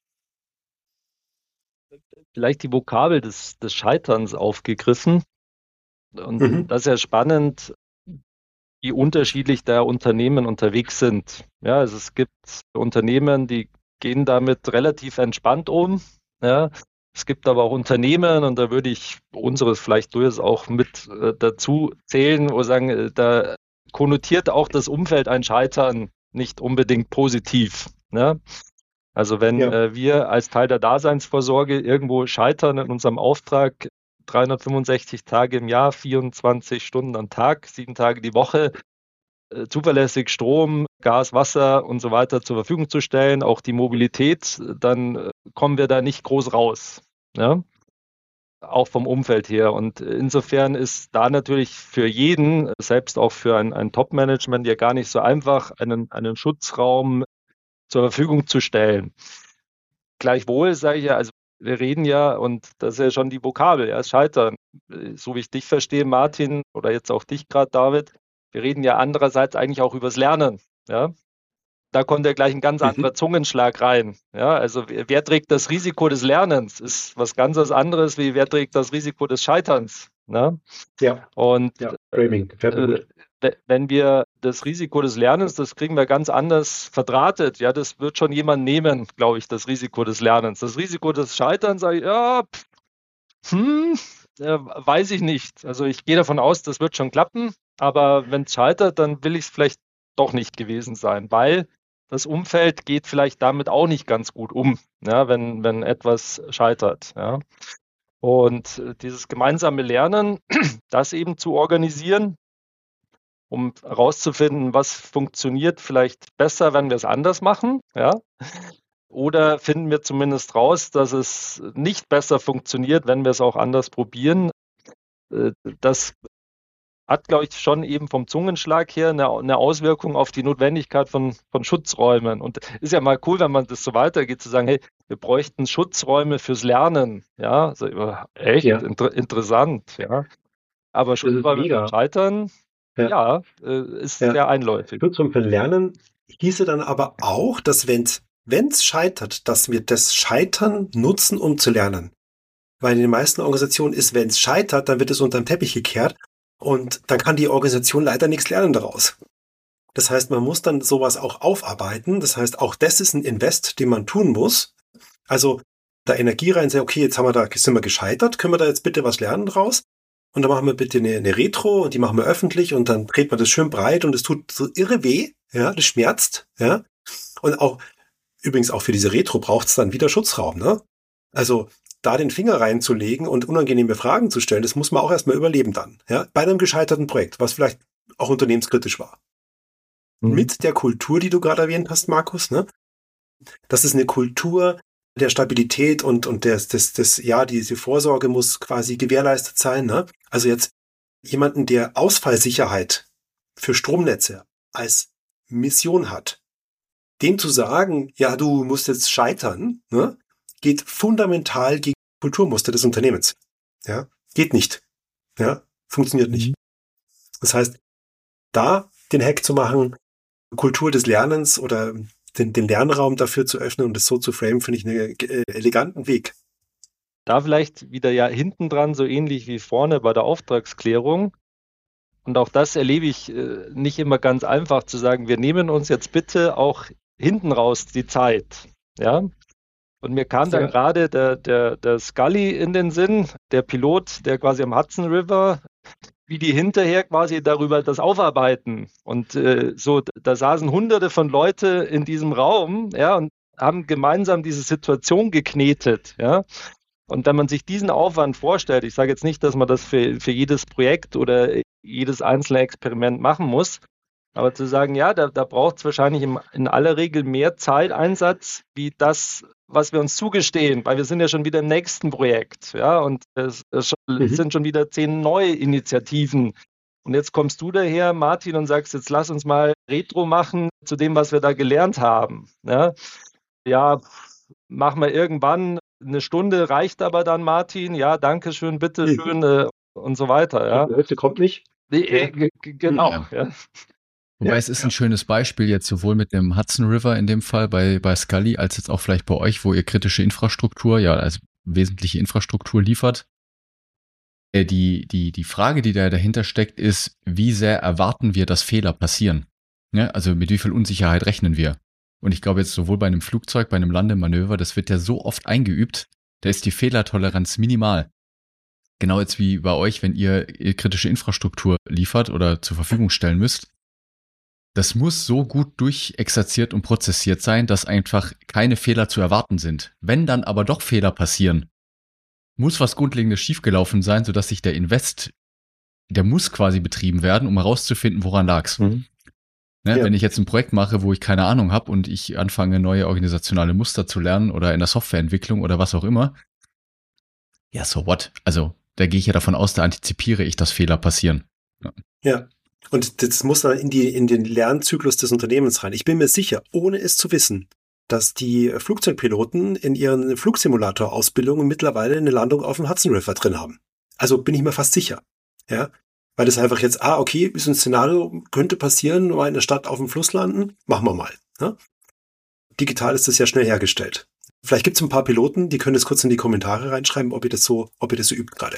Vielleicht die Vokabel des, des Scheiterns aufgegriffen. Und Mhm. das ist ja spannend, wie unterschiedlich da Unternehmen unterwegs sind. Ja, also es gibt Unternehmen, die gehen damit relativ entspannt um. Ja, es gibt aber auch Unternehmen, und da würde ich unseres vielleicht durchaus auch mit äh, dazu zählen, wo wir sagen, äh, da konnotiert auch das Umfeld ein Scheitern nicht unbedingt positiv. Ne? Also wenn Ja. äh, wir als Teil der Daseinsvorsorge irgendwo scheitern in unserem Auftrag, dreihundertfünfundsechzig Tage im Jahr, vierundzwanzig Stunden am Tag, sieben Tage die Woche, äh, zuverlässig Strom, Gas, Wasser und so weiter zur Verfügung zu stellen, auch die Mobilität, dann äh, kommen wir da nicht groß raus. Ja? Auch vom Umfeld her. Und insofern ist da natürlich für jeden, selbst auch für ein, ein Top-Management, ja gar nicht so einfach, einen, einen Schutzraum zur Verfügung zu stellen. Gleichwohl sage ich ja, also wir reden ja, und das ist ja schon die Vokabel, ja, Scheitern. So wie ich dich verstehe, Martin, oder jetzt auch dich gerade, David, wir reden ja andererseits eigentlich auch übers Lernen. Ja? Da kommt ja gleich ein ganz anderer Mhm. Zungenschlag rein. Ja? Also wer, wer trägt das Risiko des Lernens? Ist was ganz anderes, wie wer trägt das Risiko des Scheiterns. Ne? Ja. Und Ja. Framing. Fährt mir gut. äh, wenn wir das Risiko des Lernens, das kriegen wir ganz anders verdrahtet. Ja, das wird schon jemand nehmen, glaube ich, das Risiko des Lernens. Das Risiko des Scheiterns, sage ich, ja, pff, hm, äh, weiß ich nicht. Also ich gehe davon aus, das wird schon klappen, aber wenn es scheitert, dann will ich es vielleicht doch nicht gewesen sein, weil das Umfeld geht vielleicht damit auch nicht ganz gut um, ja, wenn, wenn etwas scheitert. Ja. Und äh, dieses gemeinsame Lernen, das eben zu organisieren, um herauszufinden, was funktioniert vielleicht besser, wenn wir es anders machen, ja. Oder finden wir zumindest raus, dass es nicht besser funktioniert, wenn wir es auch anders probieren. Äh, Das hat, glaube ich, schon eben vom Zungenschlag her eine, eine Auswirkung auf die Notwendigkeit von, von Schutzräumen. Und ist ja mal cool, wenn man das so weitergeht, zu sagen, hey, wir bräuchten Schutzräume fürs Lernen. Ja, also, echt Ja. inter interessant, ja. Aber Das ist Schutzräume mega. fürs Scheitern, Ja. ja, äh, ist Ja. sehr einläufig. Schutzraum für Lernen hieße dann aber auch, dass wenn wenn es scheitert, dass wir das Scheitern nutzen, um zu lernen. Weil in den meisten Organisationen ist, wenn es scheitert, dann wird es unter den Teppich gekehrt und dann kann die Organisation leider nichts lernen daraus. Das heißt, man muss dann sowas auch aufarbeiten. Das heißt, auch das ist ein Invest, den man tun muss. Also da Energie rein, sagen, okay, jetzt haben wir da, sind wir gescheitert, können wir da jetzt bitte was lernen draus? Und dann machen wir bitte eine, eine Retro und die machen wir öffentlich und dann dreht man das schön breit und es tut so irre weh, ja, das schmerzt, ja. Und auch, übrigens auch für diese Retro braucht es dann wieder Schutzraum, ne? Also da den Finger reinzulegen und unangenehme Fragen zu stellen, das muss man auch erstmal überleben dann, ja, bei einem gescheiterten Projekt, was vielleicht auch unternehmenskritisch war. Mhm. Mit der Kultur, die du gerade erwähnt hast, Markus, ne? Das ist eine Kultur der Stabilität und, und des, des, des, ja, diese Vorsorge muss quasi gewährleistet sein, ne? Also jetzt jemanden, der Ausfallsicherheit für Stromnetze als Mission hat, dem zu sagen, ja, du musst jetzt scheitern, ne, geht fundamental gegen die Kulturmuster des Unternehmens. Ja, geht nicht. Ja, funktioniert nicht. Das heißt, da den Hack zu machen, Kultur des Lernens oder den, den Lernraum dafür zu öffnen und es so zu framen, finde ich einen äh, eleganten Weg. Da vielleicht wieder ja hinten dran, so ähnlich wie vorne bei der Auftragsklärung. Und auch das erlebe ich äh, nicht immer ganz einfach zu sagen, wir nehmen uns jetzt bitte auch hinten raus die Zeit. Ja. Und mir kam dann ja. gerade der, der, der Scully in den Sinn, der Pilot, der quasi am Hudson River, wie die hinterher quasi darüber das aufarbeiten. Und äh, so, da saßen hunderte von Leute in diesem Raum, ja, und haben gemeinsam diese Situation geknetet, ja. Und wenn man sich diesen Aufwand vorstellt, ich sage jetzt nicht, dass man das für, für jedes Projekt oder jedes einzelne Experiment machen muss, aber zu sagen, ja, da, da braucht es wahrscheinlich in, in aller Regel mehr Zeiteinsatz, wie das, was wir uns zugestehen, weil wir sind ja schon wieder im nächsten Projekt, ja, und es, es mhm. sind schon wieder zehn neue Initiativen. Und jetzt kommst du daher, Martin, und sagst, jetzt lass uns mal Retro machen zu dem, was wir da gelernt haben. Ja, ja, machen wir irgendwann. Eine Stunde reicht aber dann, Martin. Ja, danke schön, bitte schön äh, und so weiter. Ja. Die Hälfte kommt nicht. Äh, g- g- genau. Ja. Ja. Wobei ja, es ist ja. ein schönes Beispiel jetzt sowohl mit dem Hudson River in dem Fall bei, bei Scully, als jetzt auch vielleicht bei euch, wo ihr kritische Infrastruktur, ja, also wesentliche Infrastruktur liefert. Äh, die, die, die Frage, die da dahinter steckt, ist, wie sehr erwarten wir, dass Fehler passieren? Ja, also mit wie viel Unsicherheit rechnen wir? Und ich glaube jetzt sowohl bei einem Flugzeug, bei einem Landemanöver, das wird ja so oft eingeübt, da ist die Fehlertoleranz minimal. Genau jetzt wie bei euch, wenn ihr, ihr kritische Infrastruktur liefert oder zur Verfügung stellen müsst. Das muss so gut durchexerziert und prozessiert sein, dass einfach keine Fehler zu erwarten sind. Wenn dann aber doch Fehler passieren, muss was Grundlegendes schiefgelaufen sein, sodass sich der Invest, der muss quasi betrieben werden, um herauszufinden, woran lag's. Mhm. Ne, ja. Wenn ich jetzt ein Projekt mache, wo ich keine Ahnung habe und ich anfange, neue organisationale Muster zu lernen oder in der Softwareentwicklung oder was auch immer, ja, so what? Also, da gehe ich ja davon aus, da antizipiere ich, dass Fehler passieren. Ja, ja. Und das muss dann in, die, in den Lernzyklus des Unternehmens rein. Ich bin mir sicher, ohne es zu wissen, dass die Flugzeugpiloten in ihren Flugsimulator-Ausbildungen mittlerweile eine Landung auf dem Hudson River drin haben. Also bin ich mir fast sicher. Ja. Weil das einfach jetzt, ah, okay, ist ein Szenario, könnte passieren, mal in der Stadt auf dem Fluss landen, machen wir mal. Ne? Digital ist das ja schnell hergestellt. Vielleicht gibt es ein paar Piloten, die können das kurz in die Kommentare reinschreiben, ob ihr das so, ob ihr das so übt gerade.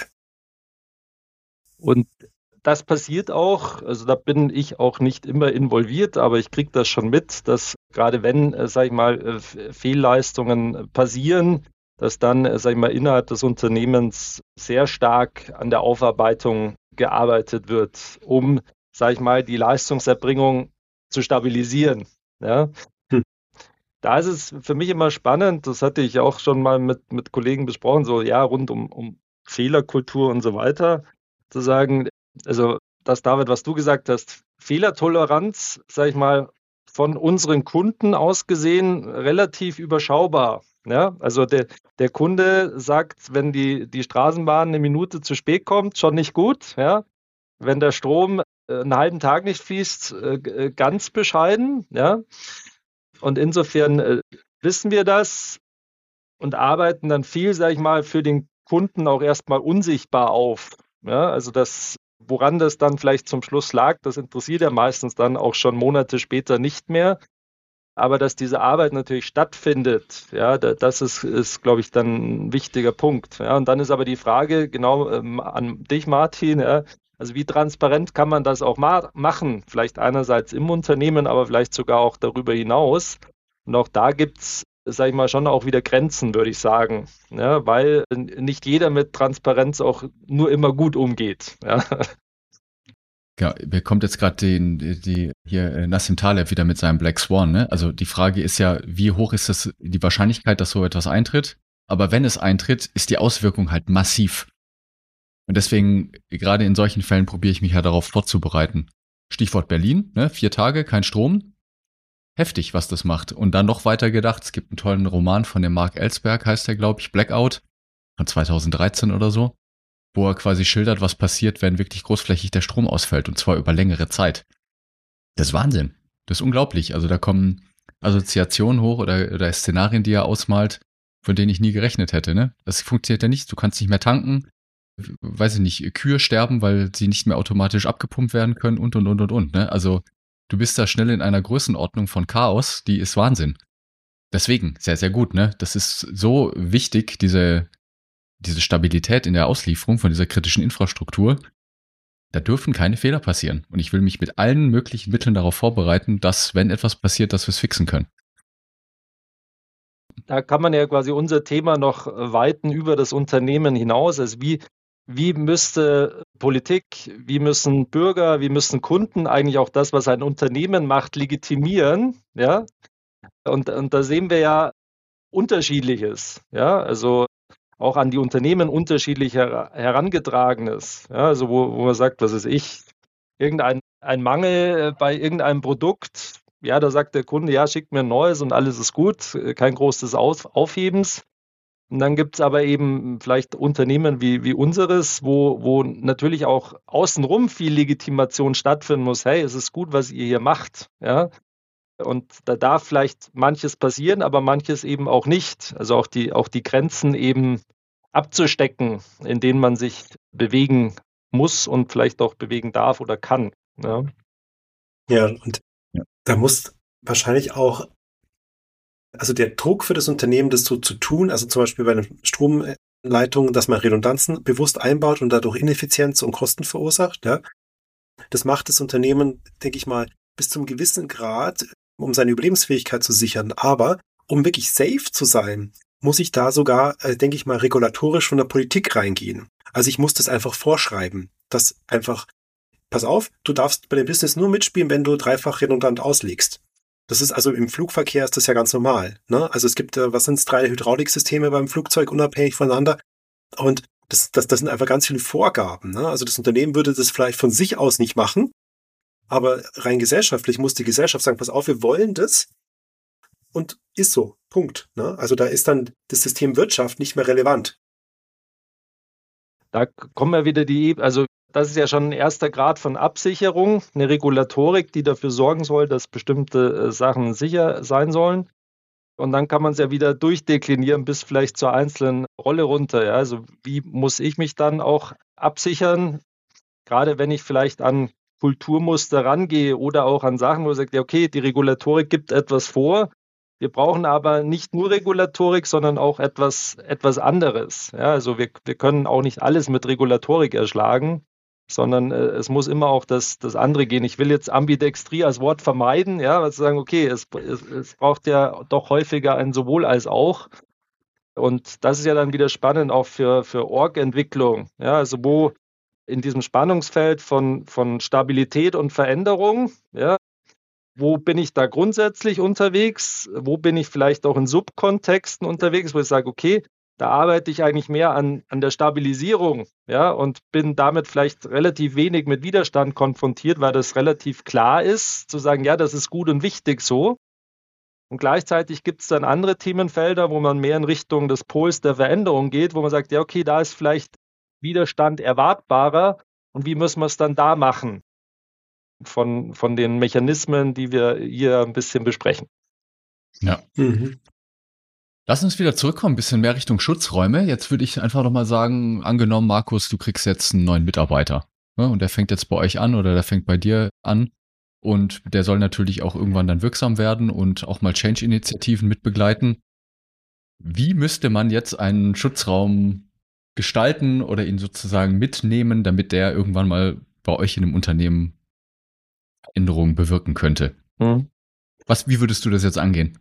Und das passiert auch, also da bin ich auch nicht immer involviert, aber ich kriege das schon mit, dass gerade wenn, äh, sag ich mal, äh, Fehlleistungen passieren, dass dann, äh, sag ich mal, innerhalb des Unternehmens sehr stark an der Aufarbeitung gearbeitet wird, um, sag ich mal, die Leistungserbringung zu stabilisieren. Ja. Hm. Da ist es für mich immer spannend, das hatte ich auch schon mal mit, mit Kollegen besprochen, so ja, rund um, um Fehlerkultur und so weiter, zu sagen, also das, David, was du gesagt hast, Fehlertoleranz, sag ich mal, von unseren Kunden aus gesehen relativ überschaubar. Ja, also der, der Kunde sagt, wenn die, die Straßenbahn eine Minute zu spät kommt, schon nicht gut. Ja, wenn der Strom äh, einen halben Tag nicht fließt, äh, ganz bescheiden. Ja, und insofern äh, wissen wir das und arbeiten dann viel, sage ich mal, für den Kunden auch erstmal unsichtbar auf. Ja, also das, woran das dann vielleicht zum Schluss lag, das interessiert ja meistens dann auch schon Monate später nicht mehr. aber dass diese Arbeit natürlich stattfindet, ja, das ist, ist glaube ich, dann ein wichtiger Punkt. Ja, und dann ist aber die Frage genau ähm, an dich, Martin, ja, also wie transparent kann man das auch ma- machen? Vielleicht einerseits im Unternehmen, aber vielleicht sogar auch darüber hinaus. Und auch da gibt es, sage ich mal, schon auch wieder Grenzen, würde ich sagen, ja, weil nicht jeder mit Transparenz auch nur immer gut umgeht. Ja. Ja, mir kommt jetzt gerade die, die, die hier äh, Nassim Taleb wieder mit seinem Black Swan, ne? Also die Frage ist ja, wie hoch ist das die Wahrscheinlichkeit, dass so etwas eintritt? Aber wenn es eintritt, ist die Auswirkung halt massiv. Und deswegen, gerade in solchen Fällen probiere ich mich ja darauf vorzubereiten. Stichwort Berlin, ne? Vier Tage, kein Strom. Heftig, was das macht. Und dann noch weiter gedacht, es gibt einen tollen Roman von dem Mark Ellsberg, heißt der, glaube ich, Blackout, von zweitausenddreizehn oder so, wo er quasi schildert, was passiert, wenn wirklich großflächig der Strom ausfällt, und zwar über längere Zeit. Das ist Wahnsinn. Das ist unglaublich. Also da kommen Assoziationen hoch oder, oder Szenarien, die er ausmalt, von denen ich nie gerechnet hätte. Ne? Das funktioniert ja nicht. Du kannst nicht mehr tanken, weiß ich nicht, Kühe sterben, weil sie nicht mehr automatisch abgepumpt werden können und, und, und, und, und. Ne? Also du bist da schnell in einer Größenordnung von Chaos, die ist Wahnsinn. Deswegen, sehr, sehr gut. Ne? Das ist so wichtig, diese diese Stabilität in der Auslieferung von dieser kritischen Infrastruktur, da dürfen keine Fehler passieren. Und ich will mich mit allen möglichen Mitteln darauf vorbereiten, dass, wenn etwas passiert, dass wir es fixen können. Da kann man ja quasi unser Thema noch weiten über das Unternehmen hinaus. Also wie, wie müsste Politik, wie müssen Bürger, wie müssen Kunden eigentlich auch das, was ein Unternehmen macht, legitimieren? Ja? Und, und da sehen wir ja Unterschiedliches. Ja? Also auch an die Unternehmen unterschiedlich her herangetragenes. Ja, also wo, wo man sagt, was ist ich, irgendein ein Mangel bei irgendeinem Produkt, ja, da sagt der Kunde, ja, schickt mir ein neues und alles ist gut, kein großes Auf Aufhebens. Und dann gibt es aber eben vielleicht Unternehmen wie, wie unseres, wo, wo natürlich auch außenrum viel Legitimation stattfinden muss. Hey, es ist gut, was ihr hier macht. Ja? Und da darf vielleicht manches passieren, aber manches eben auch nicht. Also auch die, auch die Grenzen eben abzustecken, in denen man sich bewegen muss und vielleicht auch bewegen darf oder kann. Ja, ja und ja. Da muss wahrscheinlich auch, also der Druck für das Unternehmen, das so zu tun, also zum Beispiel bei einer Stromleitung, dass man Redundanzen bewusst einbaut und dadurch Ineffizienz und Kosten verursacht, ja, das macht das Unternehmen, denke ich mal, bis zum gewissen Grad, um seine Überlebensfähigkeit zu sichern. Aber um wirklich safe zu sein, muss ich da sogar, äh, denke ich mal, regulatorisch von der Politik reingehen. Also ich muss das einfach vorschreiben, dass einfach, pass auf, du darfst bei dem Business nur mitspielen, wenn du dreifach redundant auslegst. Das ist also im Flugverkehr ist das ja ganz normal. Ne? Also es gibt, äh, was sind es, drei Hydrauliksysteme beim Flugzeug unabhängig voneinander. Und das, das, das sind einfach ganz viele Vorgaben. Ne? Also das Unternehmen würde das vielleicht von sich aus nicht machen, aber rein gesellschaftlich muss die Gesellschaft sagen, pass auf, wir wollen das und ist so, Punkt. Ne? Also da ist dann das System Wirtschaft nicht mehr relevant. Da kommen wir wieder die, also das ist ja schon ein erster Grad von Absicherung, eine Regulatorik, die dafür sorgen soll, dass bestimmte Sachen sicher sein sollen. Und dann kann man es ja wieder durchdeklinieren bis vielleicht zur einzelnen Rolle runter. Ja? Also wie muss ich mich dann auch absichern, gerade wenn ich vielleicht an Kulturmuster rangehe oder auch an Sachen, wo ich sage, okay, die Regulatorik gibt etwas vor, wir brauchen aber nicht nur Regulatorik, sondern auch etwas, etwas anderes. Ja, also wir, wir können auch nicht alles mit Regulatorik erschlagen, sondern äh, es muss immer auch das, das andere gehen. Ich will jetzt Ambidextrie als Wort vermeiden, ja, also sagen, okay, es, es, es braucht ja doch häufiger ein sowohl als auch. Und das ist ja dann wieder spannend auch für, für Org-Entwicklung. Ja, also wo in diesem Spannungsfeld von, von Stabilität und Veränderung, ja, wo bin ich da grundsätzlich unterwegs? Wo bin ich vielleicht auch in Subkontexten unterwegs, wo ich sage, okay, da arbeite ich eigentlich mehr an, an der Stabilisierung, ja, und bin damit vielleicht relativ wenig mit Widerstand konfrontiert, weil das relativ klar ist, zu sagen, ja, das ist gut und wichtig so. Und gleichzeitig gibt es dann andere Themenfelder, wo man mehr in Richtung des Pols der Veränderung geht, wo man sagt, ja, okay, da ist vielleicht Widerstand erwartbarer und wie müssen wir es dann da machen? Von, von den Mechanismen, die wir hier ein bisschen besprechen. Ja. Mhm. Lass uns wieder zurückkommen, ein bisschen mehr Richtung Schutzräume. Jetzt würde ich einfach nochmal sagen, angenommen, Markus, du kriegst jetzt einen neuen Mitarbeiter. Ne, und der fängt jetzt bei euch an oder der fängt bei dir an. und der soll natürlich auch irgendwann dann wirksam werden und auch mal Change-Initiativen mitbegleiten. Wie müsste man jetzt einen Schutzraum gestalten oder ihn sozusagen mitnehmen, damit der irgendwann mal bei euch in einem Unternehmen Änderungen bewirken könnte? Mhm. Was, wie würdest du das jetzt angehen?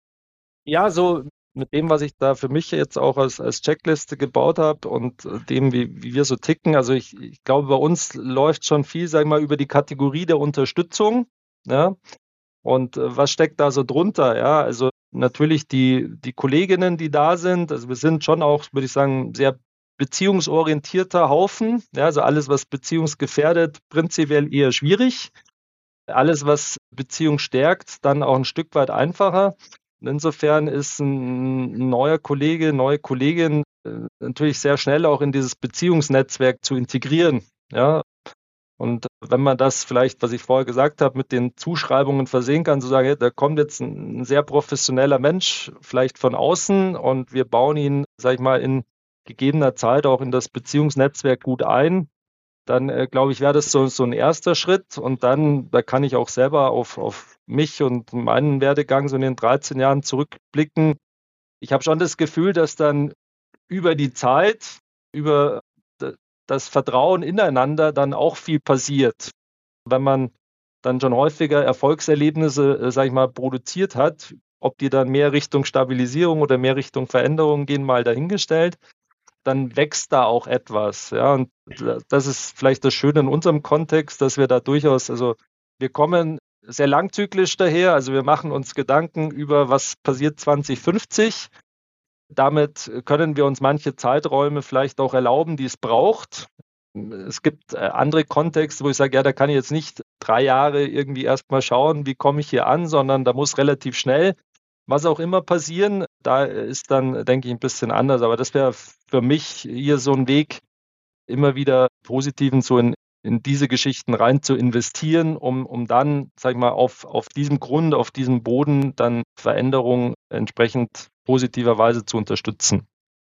Ja, so mit dem, was ich da für mich jetzt auch als, als Checkliste gebaut habe und dem, wie, wie wir so ticken. Also ich, ich glaube, bei uns läuft schon viel, sag ich mal, über die Kategorie der Unterstützung. Ja. Und äh, was steckt da so drunter? Ja, also natürlich die, die Kolleginnen, die da sind. Also wir sind schon auch, würde ich sagen, sehr beziehungsorientierter Haufen. Ja, also alles, was beziehungsgefährdet, prinzipiell eher schwierig. Alles, was Beziehung stärkt, dann auch ein Stück weit einfacher. Und insofern ist ein neuer Kollege, neue Kollegin äh, natürlich sehr schnell auch in dieses Beziehungsnetzwerk zu integrieren. Ja, und wenn man das vielleicht, was ich vorher gesagt habe, mit den Zuschreibungen versehen kann, zu sagen, ja, da kommt jetzt ein, ein sehr professioneller Mensch, vielleicht von außen, und wir bauen ihn, sag ich mal, in gegebener Zeit auch in das Beziehungsnetzwerk gut ein, dann äh, glaube ich, wäre das so, so ein erster Schritt. Und dann, da kann ich auch selber auf, auf mich und meinen Werdegang so in den dreizehn Jahren zurückblicken. Ich habe schon das Gefühl, dass dann über die Zeit, über das Vertrauen ineinander dann auch viel passiert. Wenn man dann schon häufiger Erfolgserlebnisse, äh, sag ich mal, produziert hat, ob die dann mehr Richtung Stabilisierung oder mehr Richtung Veränderung gehen, mal dahingestellt, dann wächst da auch etwas. Ja, und das ist vielleicht das Schöne in unserem Kontext, dass wir da durchaus, also wir kommen sehr langzyklisch daher, also wir machen uns Gedanken über, was passiert zwanzig fünfzig. Damit können wir uns manche Zeiträume vielleicht auch erlauben, die es braucht. Es gibt andere Kontexte, wo ich sage, ja, da kann ich jetzt nicht drei Jahre irgendwie erstmal schauen, wie komme ich hier an, sondern da muss relativ schnell, was auch immer passieren. Da ist dann, denke ich, ein bisschen anders. Aber das wäre für mich hier so ein Weg, immer wieder Positiven so in, in diese Geschichten rein zu investieren, um, um dann, sag ich mal, auf, auf diesem Grund, auf diesem Boden dann Veränderungen entsprechend positiverweise zu unterstützen.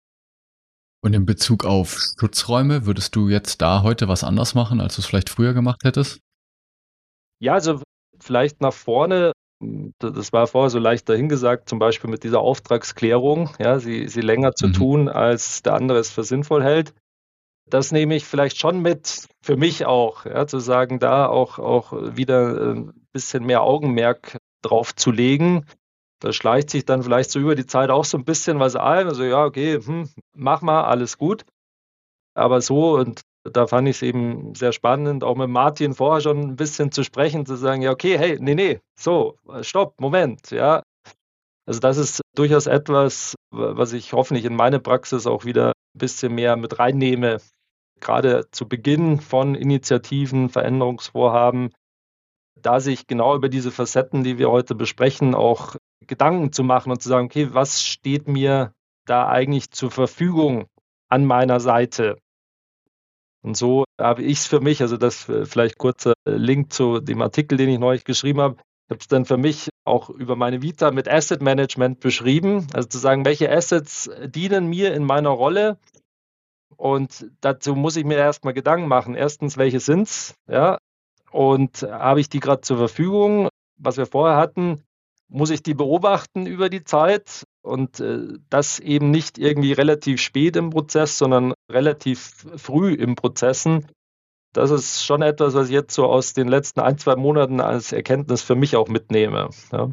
Und in Bezug auf Schutzräume, würdest du jetzt da heute was anders machen, als du es vielleicht früher gemacht hättest? Ja, also vielleicht nach vorne, das war vorher so leicht dahingesagt, zum Beispiel mit dieser Auftragsklärung, ja, sie, sie länger zu mhm. tun, als der andere es für sinnvoll hält. Das nehme ich vielleicht schon mit, für mich auch, ja, zu sagen, da auch, auch wieder ein bisschen mehr Augenmerk drauf zu legen. Da schleicht sich dann vielleicht so über die Zeit auch so ein bisschen was ein. Also ja, okay, hm, mach mal, alles gut. Aber so, und da fand ich es eben sehr spannend, auch mit Martin vorher schon ein bisschen zu sprechen, zu sagen, ja, okay, hey, nee, nee, so, stopp, Moment, ja. Also das ist durchaus etwas, was ich hoffentlich in meine Praxis auch wieder ein bisschen mehr mit reinnehme. Gerade zu Beginn von Initiativen, Veränderungsvorhaben, da sich genau über diese Facetten, die wir heute besprechen, auch Gedanken zu machen und zu sagen, okay, was steht mir da eigentlich zur Verfügung an meiner Seite? Und so habe ich es für mich, also das vielleicht kurzer Link zu dem Artikel, den ich neulich geschrieben habe, ich habe es dann für mich auch über meine Vita mit Asset Management beschrieben, also zu sagen, welche Assets dienen mir in meiner Rolle, und dazu muss ich mir erstmal Gedanken machen. Erstens, welche sind es? Ja? Und habe ich die gerade zur Verfügung? Was wir vorher hatten, muss ich die beobachten über die Zeit, und äh, das eben nicht irgendwie relativ spät im Prozess, sondern relativ früh im Prozessen. Das ist schon etwas, was ich jetzt so aus den letzten ein, zwei Monaten als Erkenntnis für mich auch mitnehme. Ja.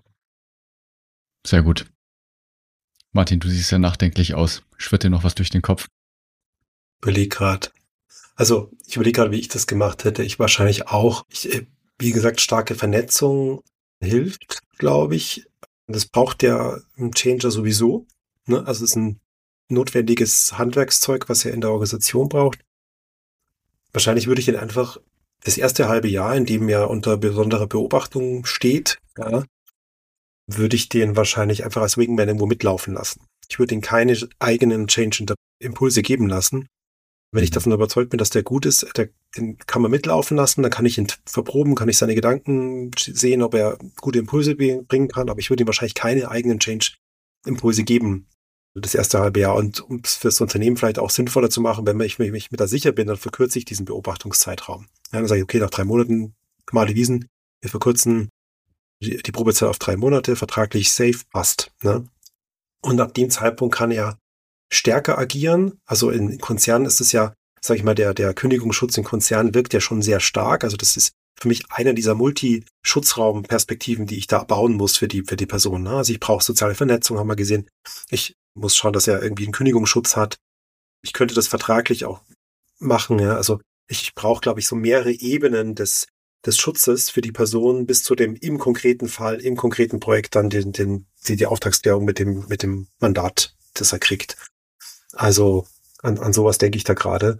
Sehr gut. Martin, du siehst ja nachdenklich aus. Schwirrt dir noch was durch den Kopf? Überleg gerade. Also ich überlege gerade, wie ich das gemacht hätte. Ich wahrscheinlich auch. Ich, wie gesagt, starke Vernetzung hilft, glaube ich. Das braucht ja ein Changer sowieso. Ne? Also es ist ein notwendiges Handwerkszeug, was er in der Organisation braucht. Wahrscheinlich würde ich ihn einfach das erste halbe Jahr, in dem er unter besonderer Beobachtung steht, ja, würde ich den wahrscheinlich einfach als Wingman irgendwo mitlaufen lassen. Ich würde ihm keine eigenen Change-Impulse geben lassen. Wenn ich davon überzeugt bin, dass der gut ist, der, den kann man mitlaufen lassen, dann kann ich ihn verproben, kann ich seine Gedanken sehen, ob er gute Impulse bringen kann, aber ich würde ihm wahrscheinlich keine eigenen Change-Impulse geben, das erste halbe Jahr. Und um es fürs Unternehmen vielleicht auch sinnvoller zu machen, wenn ich mich mit da sicher bin, dann verkürze ich diesen Beobachtungszeitraum. Ja, dann sage ich, okay, nach drei Monaten, Male Wiesen, wir verkürzen die, die Probezeit auf drei Monate, vertraglich safe, passt. Ne? Und ab dem Zeitpunkt kann er stärker agieren. Also in Konzernen ist es ja, sag ich mal, der, der Kündigungsschutz in Konzernen wirkt ja schon sehr stark. Also das ist für mich einer dieser Multi-Schutzraum-Perspektiven, die ich da bauen muss für die, für die Person. Ne? Also ich brauche soziale Vernetzung, haben wir gesehen. Ich muss schauen, dass er irgendwie einen Kündigungsschutz hat. Ich könnte das vertraglich auch machen. Ja? Also ich brauche, glaube ich, so mehrere Ebenen des, des Schutzes für die Person bis zu dem im konkreten Fall, im konkreten Projekt dann den, den, die, die Auftragsklärung mit dem, mit dem Mandat, das er kriegt. Also an, an sowas denke ich da gerade.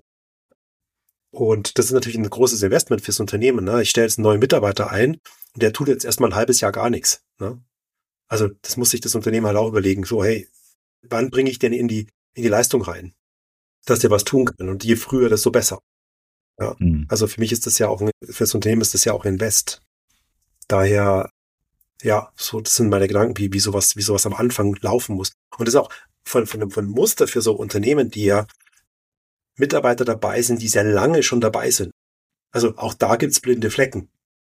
Und das ist natürlich ein großes Investment fürs Unternehmen. Ne? Ich stelle jetzt einen neuen Mitarbeiter ein und der tut jetzt erstmal ein halbes Jahr gar nichts. Ne? Also das muss sich das Unternehmen halt auch überlegen. So, hey, wann bringe ich denn in die, in die Leistung rein, dass der was tun kann? Und je früher, desto besser. Ja. Mhm. Also für mich ist das ja auch, ein, für das Unternehmen ist das ja auch Invest. Daher, ja, so, das sind meine Gedanken, wie, wie sowas, wie sowas am Anfang laufen muss. Und das ist auch von, von, von Muster für so Unternehmen, die ja Mitarbeiter dabei sind, die sehr lange schon dabei sind. Also auch da gibt's blinde Flecken.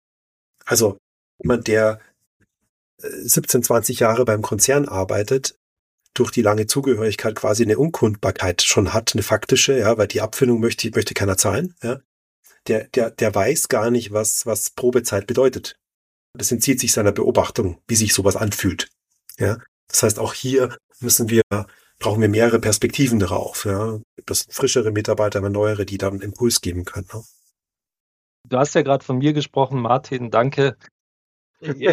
Also jemand, der siebzehn, zwanzig Jahre beim Konzern arbeitet, durch die lange Zugehörigkeit quasi eine Unkundbarkeit schon hat, eine faktische, ja, weil die Abfindung möchte, möchte keiner zahlen, ja. Der, der, der weiß gar nicht, was, was Probezeit bedeutet. Das entzieht sich seiner Beobachtung, wie sich sowas anfühlt, ja. Das heißt, auch hier müssen wir brauchen wir mehrere Perspektiven darauf. Ja. Das sind frischere Mitarbeiter, aber neuere, die dann einen Impuls geben können. Ne? Du hast ja gerade von mir gesprochen, Martin, danke. ja,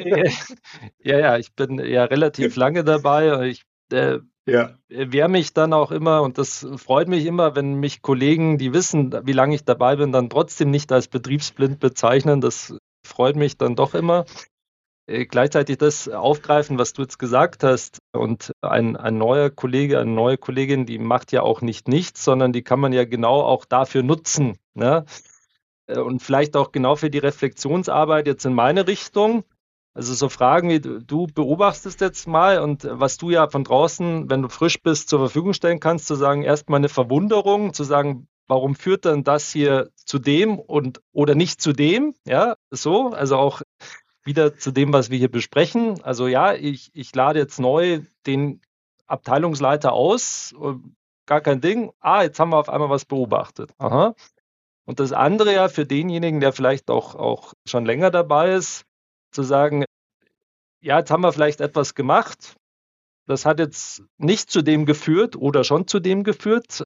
ja, ich bin ja relativ lange dabei. Ich äh, ja. wehre mich dann auch immer, und das freut mich immer, wenn mich Kollegen, die wissen, wie lange ich dabei bin, dann trotzdem nicht als betriebsblind bezeichnen. Das freut mich dann doch immer. Gleichzeitig das aufgreifen, was du jetzt gesagt hast, und ein, ein neuer Kollege, eine neue Kollegin, die macht ja auch nicht nichts, sondern die kann man ja genau auch dafür nutzen, ne? Und vielleicht auch genau für die Reflexionsarbeit jetzt in meine Richtung. Also so Fragen wie, du beobachtest jetzt mal, und was du ja von draußen, wenn du frisch bist, zur Verfügung stellen kannst, zu sagen, erstmal eine Verwunderung, zu sagen, warum führt denn das hier zu dem und oder nicht zu dem, ja, so, also auch wieder zu dem, was wir hier besprechen. Also ja, ich, ich lade jetzt neu den Abteilungsleiter aus, gar kein Ding. Ah, jetzt haben wir auf einmal was beobachtet. Aha. Und das andere ja für denjenigen, der vielleicht auch, auch schon länger dabei ist, zu sagen, ja, jetzt haben wir vielleicht etwas gemacht. Das hat jetzt nicht zu dem geführt oder schon zu dem geführt.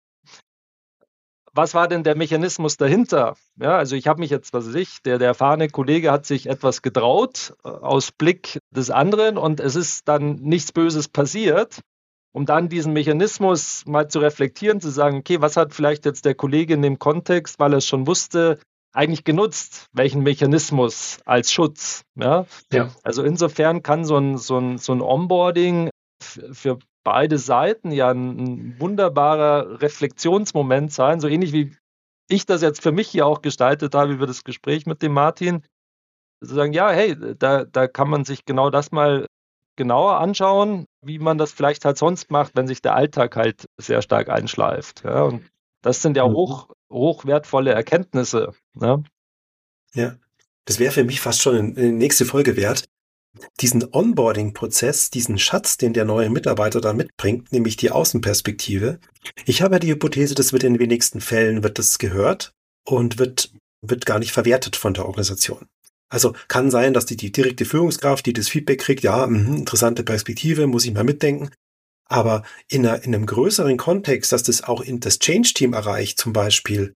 Was war denn der Mechanismus dahinter? Ja, also ich habe mich jetzt, was weiß ich, der, der erfahrene Kollege hat sich etwas getraut äh, aus Blick des anderen, und es ist dann nichts Böses passiert, um dann diesen Mechanismus mal zu reflektieren, zu sagen, okay, was hat vielleicht jetzt der Kollege in dem Kontext, weil er es schon wusste, eigentlich genutzt? Welchen Mechanismus als Schutz? Ja? Ja. Also insofern kann so ein, so ein, so ein Onboarding f- für beide Seiten ja ein, ein wunderbarer Reflexionsmoment sein, so ähnlich wie ich das jetzt für mich hier auch gestaltet habe über das Gespräch mit dem Martin. Zu sagen, ja, hey, da, da kann man sich genau das mal genauer anschauen, wie man das vielleicht halt sonst macht, wenn sich der Alltag halt sehr stark einschleift. Ja, und das sind ja hoch, hoch wertvolle Erkenntnisse. Ne? Ja, das wäre für mich fast schon eine nächste Folge wert. Diesen Onboarding-Prozess, diesen Schatz, den der neue Mitarbeiter da mitbringt, nämlich die Außenperspektive. Ich habe ja die Hypothese, das wird in den wenigsten Fällen wird das gehört und wird, wird gar nicht verwertet von der Organisation. Also kann sein, dass die, die direkte Führungskraft, die das Feedback kriegt, ja, mh, interessante Perspektive, muss ich mal mitdenken. Aber in, einer, in einem größeren Kontext, dass das auch in das Change-Team erreicht zum Beispiel,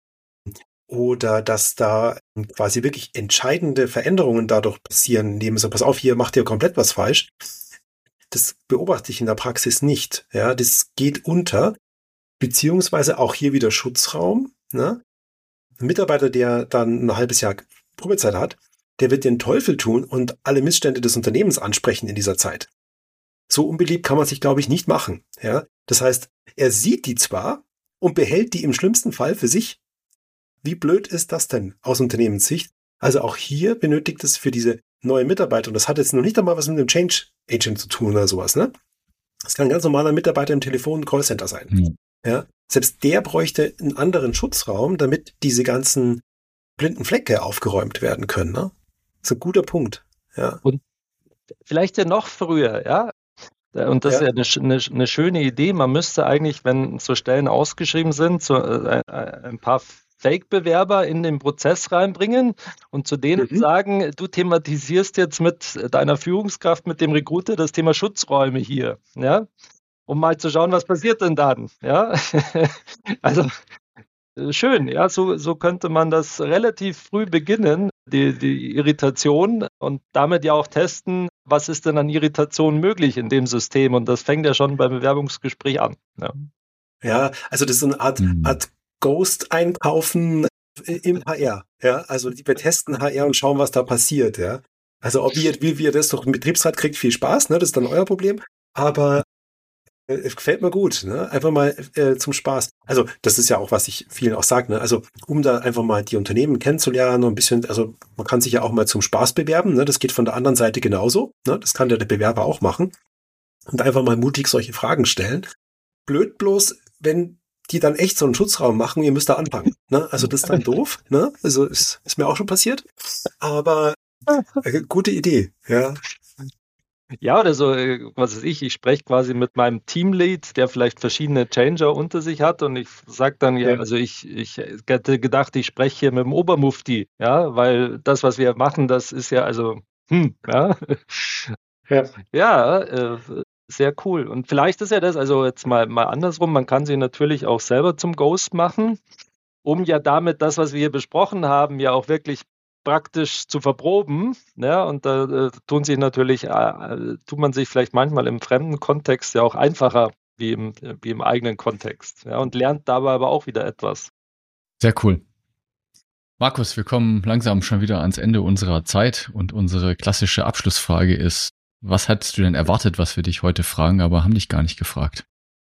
oder dass da quasi wirklich entscheidende Veränderungen dadurch passieren, indem so, pass auf, hier macht ihr komplett was falsch. Das beobachte ich in der Praxis nicht. Ja, das geht unter, beziehungsweise auch hier wieder Schutzraum. Ne? Ein Mitarbeiter, der dann ein halbes Jahr Probezeit hat, der wird den Teufel tun und alle Missstände des Unternehmens ansprechen in dieser Zeit. So unbeliebt kann man sich, glaube ich, nicht machen. Ja, das heißt, er sieht die zwar und behält die im schlimmsten Fall für sich. Wie blöd ist das denn aus Unternehmenssicht? Also auch hier benötigt es für diese neuen Mitarbeiter, und das hat jetzt noch nicht einmal was mit dem Change Agent zu tun oder sowas, ne? Das kann ein ganz normaler Mitarbeiter im Telefon- und Callcenter sein. Mhm. Ja, selbst der bräuchte einen anderen Schutzraum, damit diese ganzen blinden Flecke aufgeräumt werden können, ne? Das ist ein guter Punkt. Ja. Und vielleicht ja noch früher, ja. Und das ja. ist ja eine, eine, eine schöne Idee. Man müsste eigentlich, wenn so Stellen ausgeschrieben sind, so äh, ein paar Fake-Bewerber in den Prozess reinbringen und zu denen mhm. sagen, du thematisierst jetzt mit deiner Führungskraft, mit dem Recruiter das Thema Schutzräume hier, ja, um mal zu schauen, was passiert denn dann, ja. Also schön, ja, so, so könnte man das relativ früh beginnen, die, die Irritation, und damit ja auch testen, was ist denn an Irritation möglich in dem System, und das fängt ja schon beim Bewerbungsgespräch an. Ja, ja, also das ist so eine Art, mhm. Art Ghost-Einkaufen im H R, ja, also wir testen H R und schauen, was da passiert, ja. Also ob ihr, wie wir das durch den Betriebsrat kriegt, viel Spaß, ne, das ist dann euer Problem, aber Es gefällt mir gut, ne? Einfach mal äh, zum Spaß. Also das ist ja auch, was ich vielen auch sage, ne? Also um da einfach mal die Unternehmen kennenzulernen und ein bisschen, also man kann sich ja auch mal zum Spaß bewerben, ne? Das geht von der anderen Seite genauso, ne? Das kann ja der Bewerber auch machen und einfach mal mutig solche Fragen stellen. Blöd bloß, wenn die dann echt so einen Schutzraum machen, ihr müsst da anfangen, ne? Also das ist dann doof, ne? Also ist, ist mir auch schon passiert, aber äh, gute Idee, ja. Ja, oder so, was weiß ich, ich spreche quasi mit meinem Teamlead, der vielleicht verschiedene Changer unter sich hat, und ich sage dann, ja, also ich, ich hätte gedacht, ich spreche hier mit dem Obermufti, ja, weil das, was wir machen, das ist ja, also, hm, ja, ja, ja äh, sehr cool. Und vielleicht ist ja das, also jetzt mal, mal andersrum, man kann sich natürlich auch selber zum Ghost machen, um ja damit das, was wir hier besprochen haben, ja auch wirklich praktisch zu verproben, ja, und da äh, tun sich natürlich, äh, tut man sich vielleicht manchmal im fremden Kontext ja auch einfacher wie im, wie im eigenen Kontext, ja, und lernt dabei aber auch wieder etwas. Sehr cool. Markus, wir kommen langsam schon wieder ans Ende unserer Zeit, und unsere klassische Abschlussfrage ist, was hättest du denn erwartet, was wir dich heute fragen, aber haben dich gar nicht gefragt?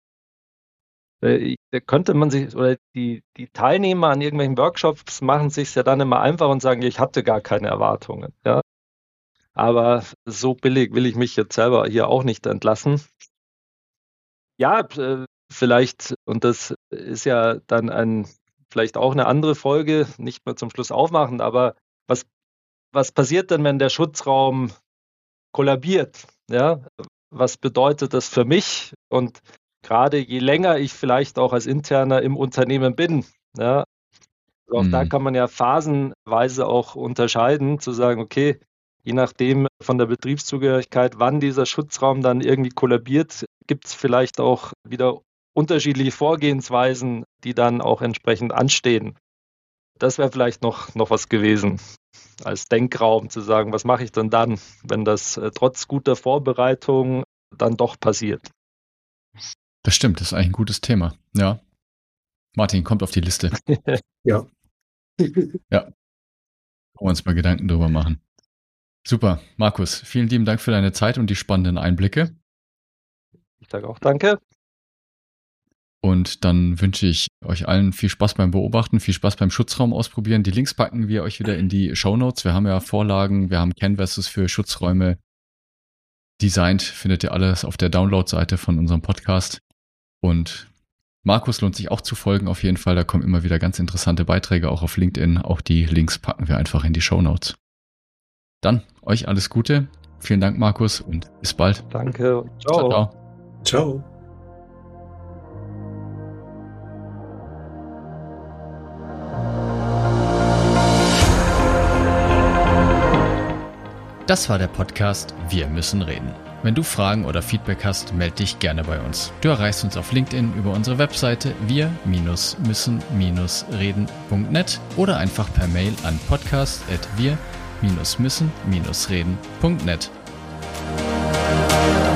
Da könnte man sich, oder die, die Teilnehmer an irgendwelchen Workshops machen es sich ja dann immer einfach und sagen, ich hatte gar keine Erwartungen. Ja? Aber so billig will ich mich jetzt selber hier auch nicht entlassen. Ja, vielleicht, und das ist ja dann ein, vielleicht auch eine andere Folge, nicht mehr zum Schluss aufmachen, aber was, was passiert denn, wenn der Schutzraum kollabiert? Ja? Was bedeutet das für mich? Und gerade je länger ich vielleicht auch als Interner im Unternehmen bin, ja, auch mhm. da kann man ja phasenweise auch unterscheiden, zu sagen, okay, je nachdem von der Betriebszugehörigkeit, wann dieser Schutzraum dann irgendwie kollabiert, gibt es vielleicht auch wieder unterschiedliche Vorgehensweisen, die dann auch entsprechend anstehen. Das wäre vielleicht noch, noch was gewesen, als Denkraum zu sagen, was mache ich denn dann, wenn das äh, trotz guter Vorbereitung dann doch passiert. Das stimmt, das ist eigentlich ein gutes Thema. Ja. Martin, kommt auf die Liste. Ja. Ja. Wollen wir uns mal Gedanken drüber machen. Super. Markus, vielen lieben Dank für deine Zeit und die spannenden Einblicke. Ich sage auch danke. Und dann wünsche ich euch allen viel Spaß beim Beobachten, viel Spaß beim Schutzraum ausprobieren. Die Links packen wir euch wieder in die Shownotes. Wir haben ja Vorlagen, wir haben Canvases für Schutzräume designt. Findet ihr alles auf der Download-Seite von unserem Podcast. Und Markus lohnt sich auch zu folgen auf jeden Fall. Da kommen immer wieder ganz interessante Beiträge, auch auf LinkedIn. Auch die Links packen wir einfach in die Shownotes. Dann euch alles Gute. Vielen Dank, Markus, und bis bald. Danke. Ciao. Ciao. Ciao. Das war der Podcast Wir müssen reden. Wenn du Fragen oder Feedback hast, melde dich gerne bei uns. Du erreichst uns auf LinkedIn über unsere Webseite wir müssen reden punkt net oder einfach per Mail an podcast at wir müssen reden punkt net.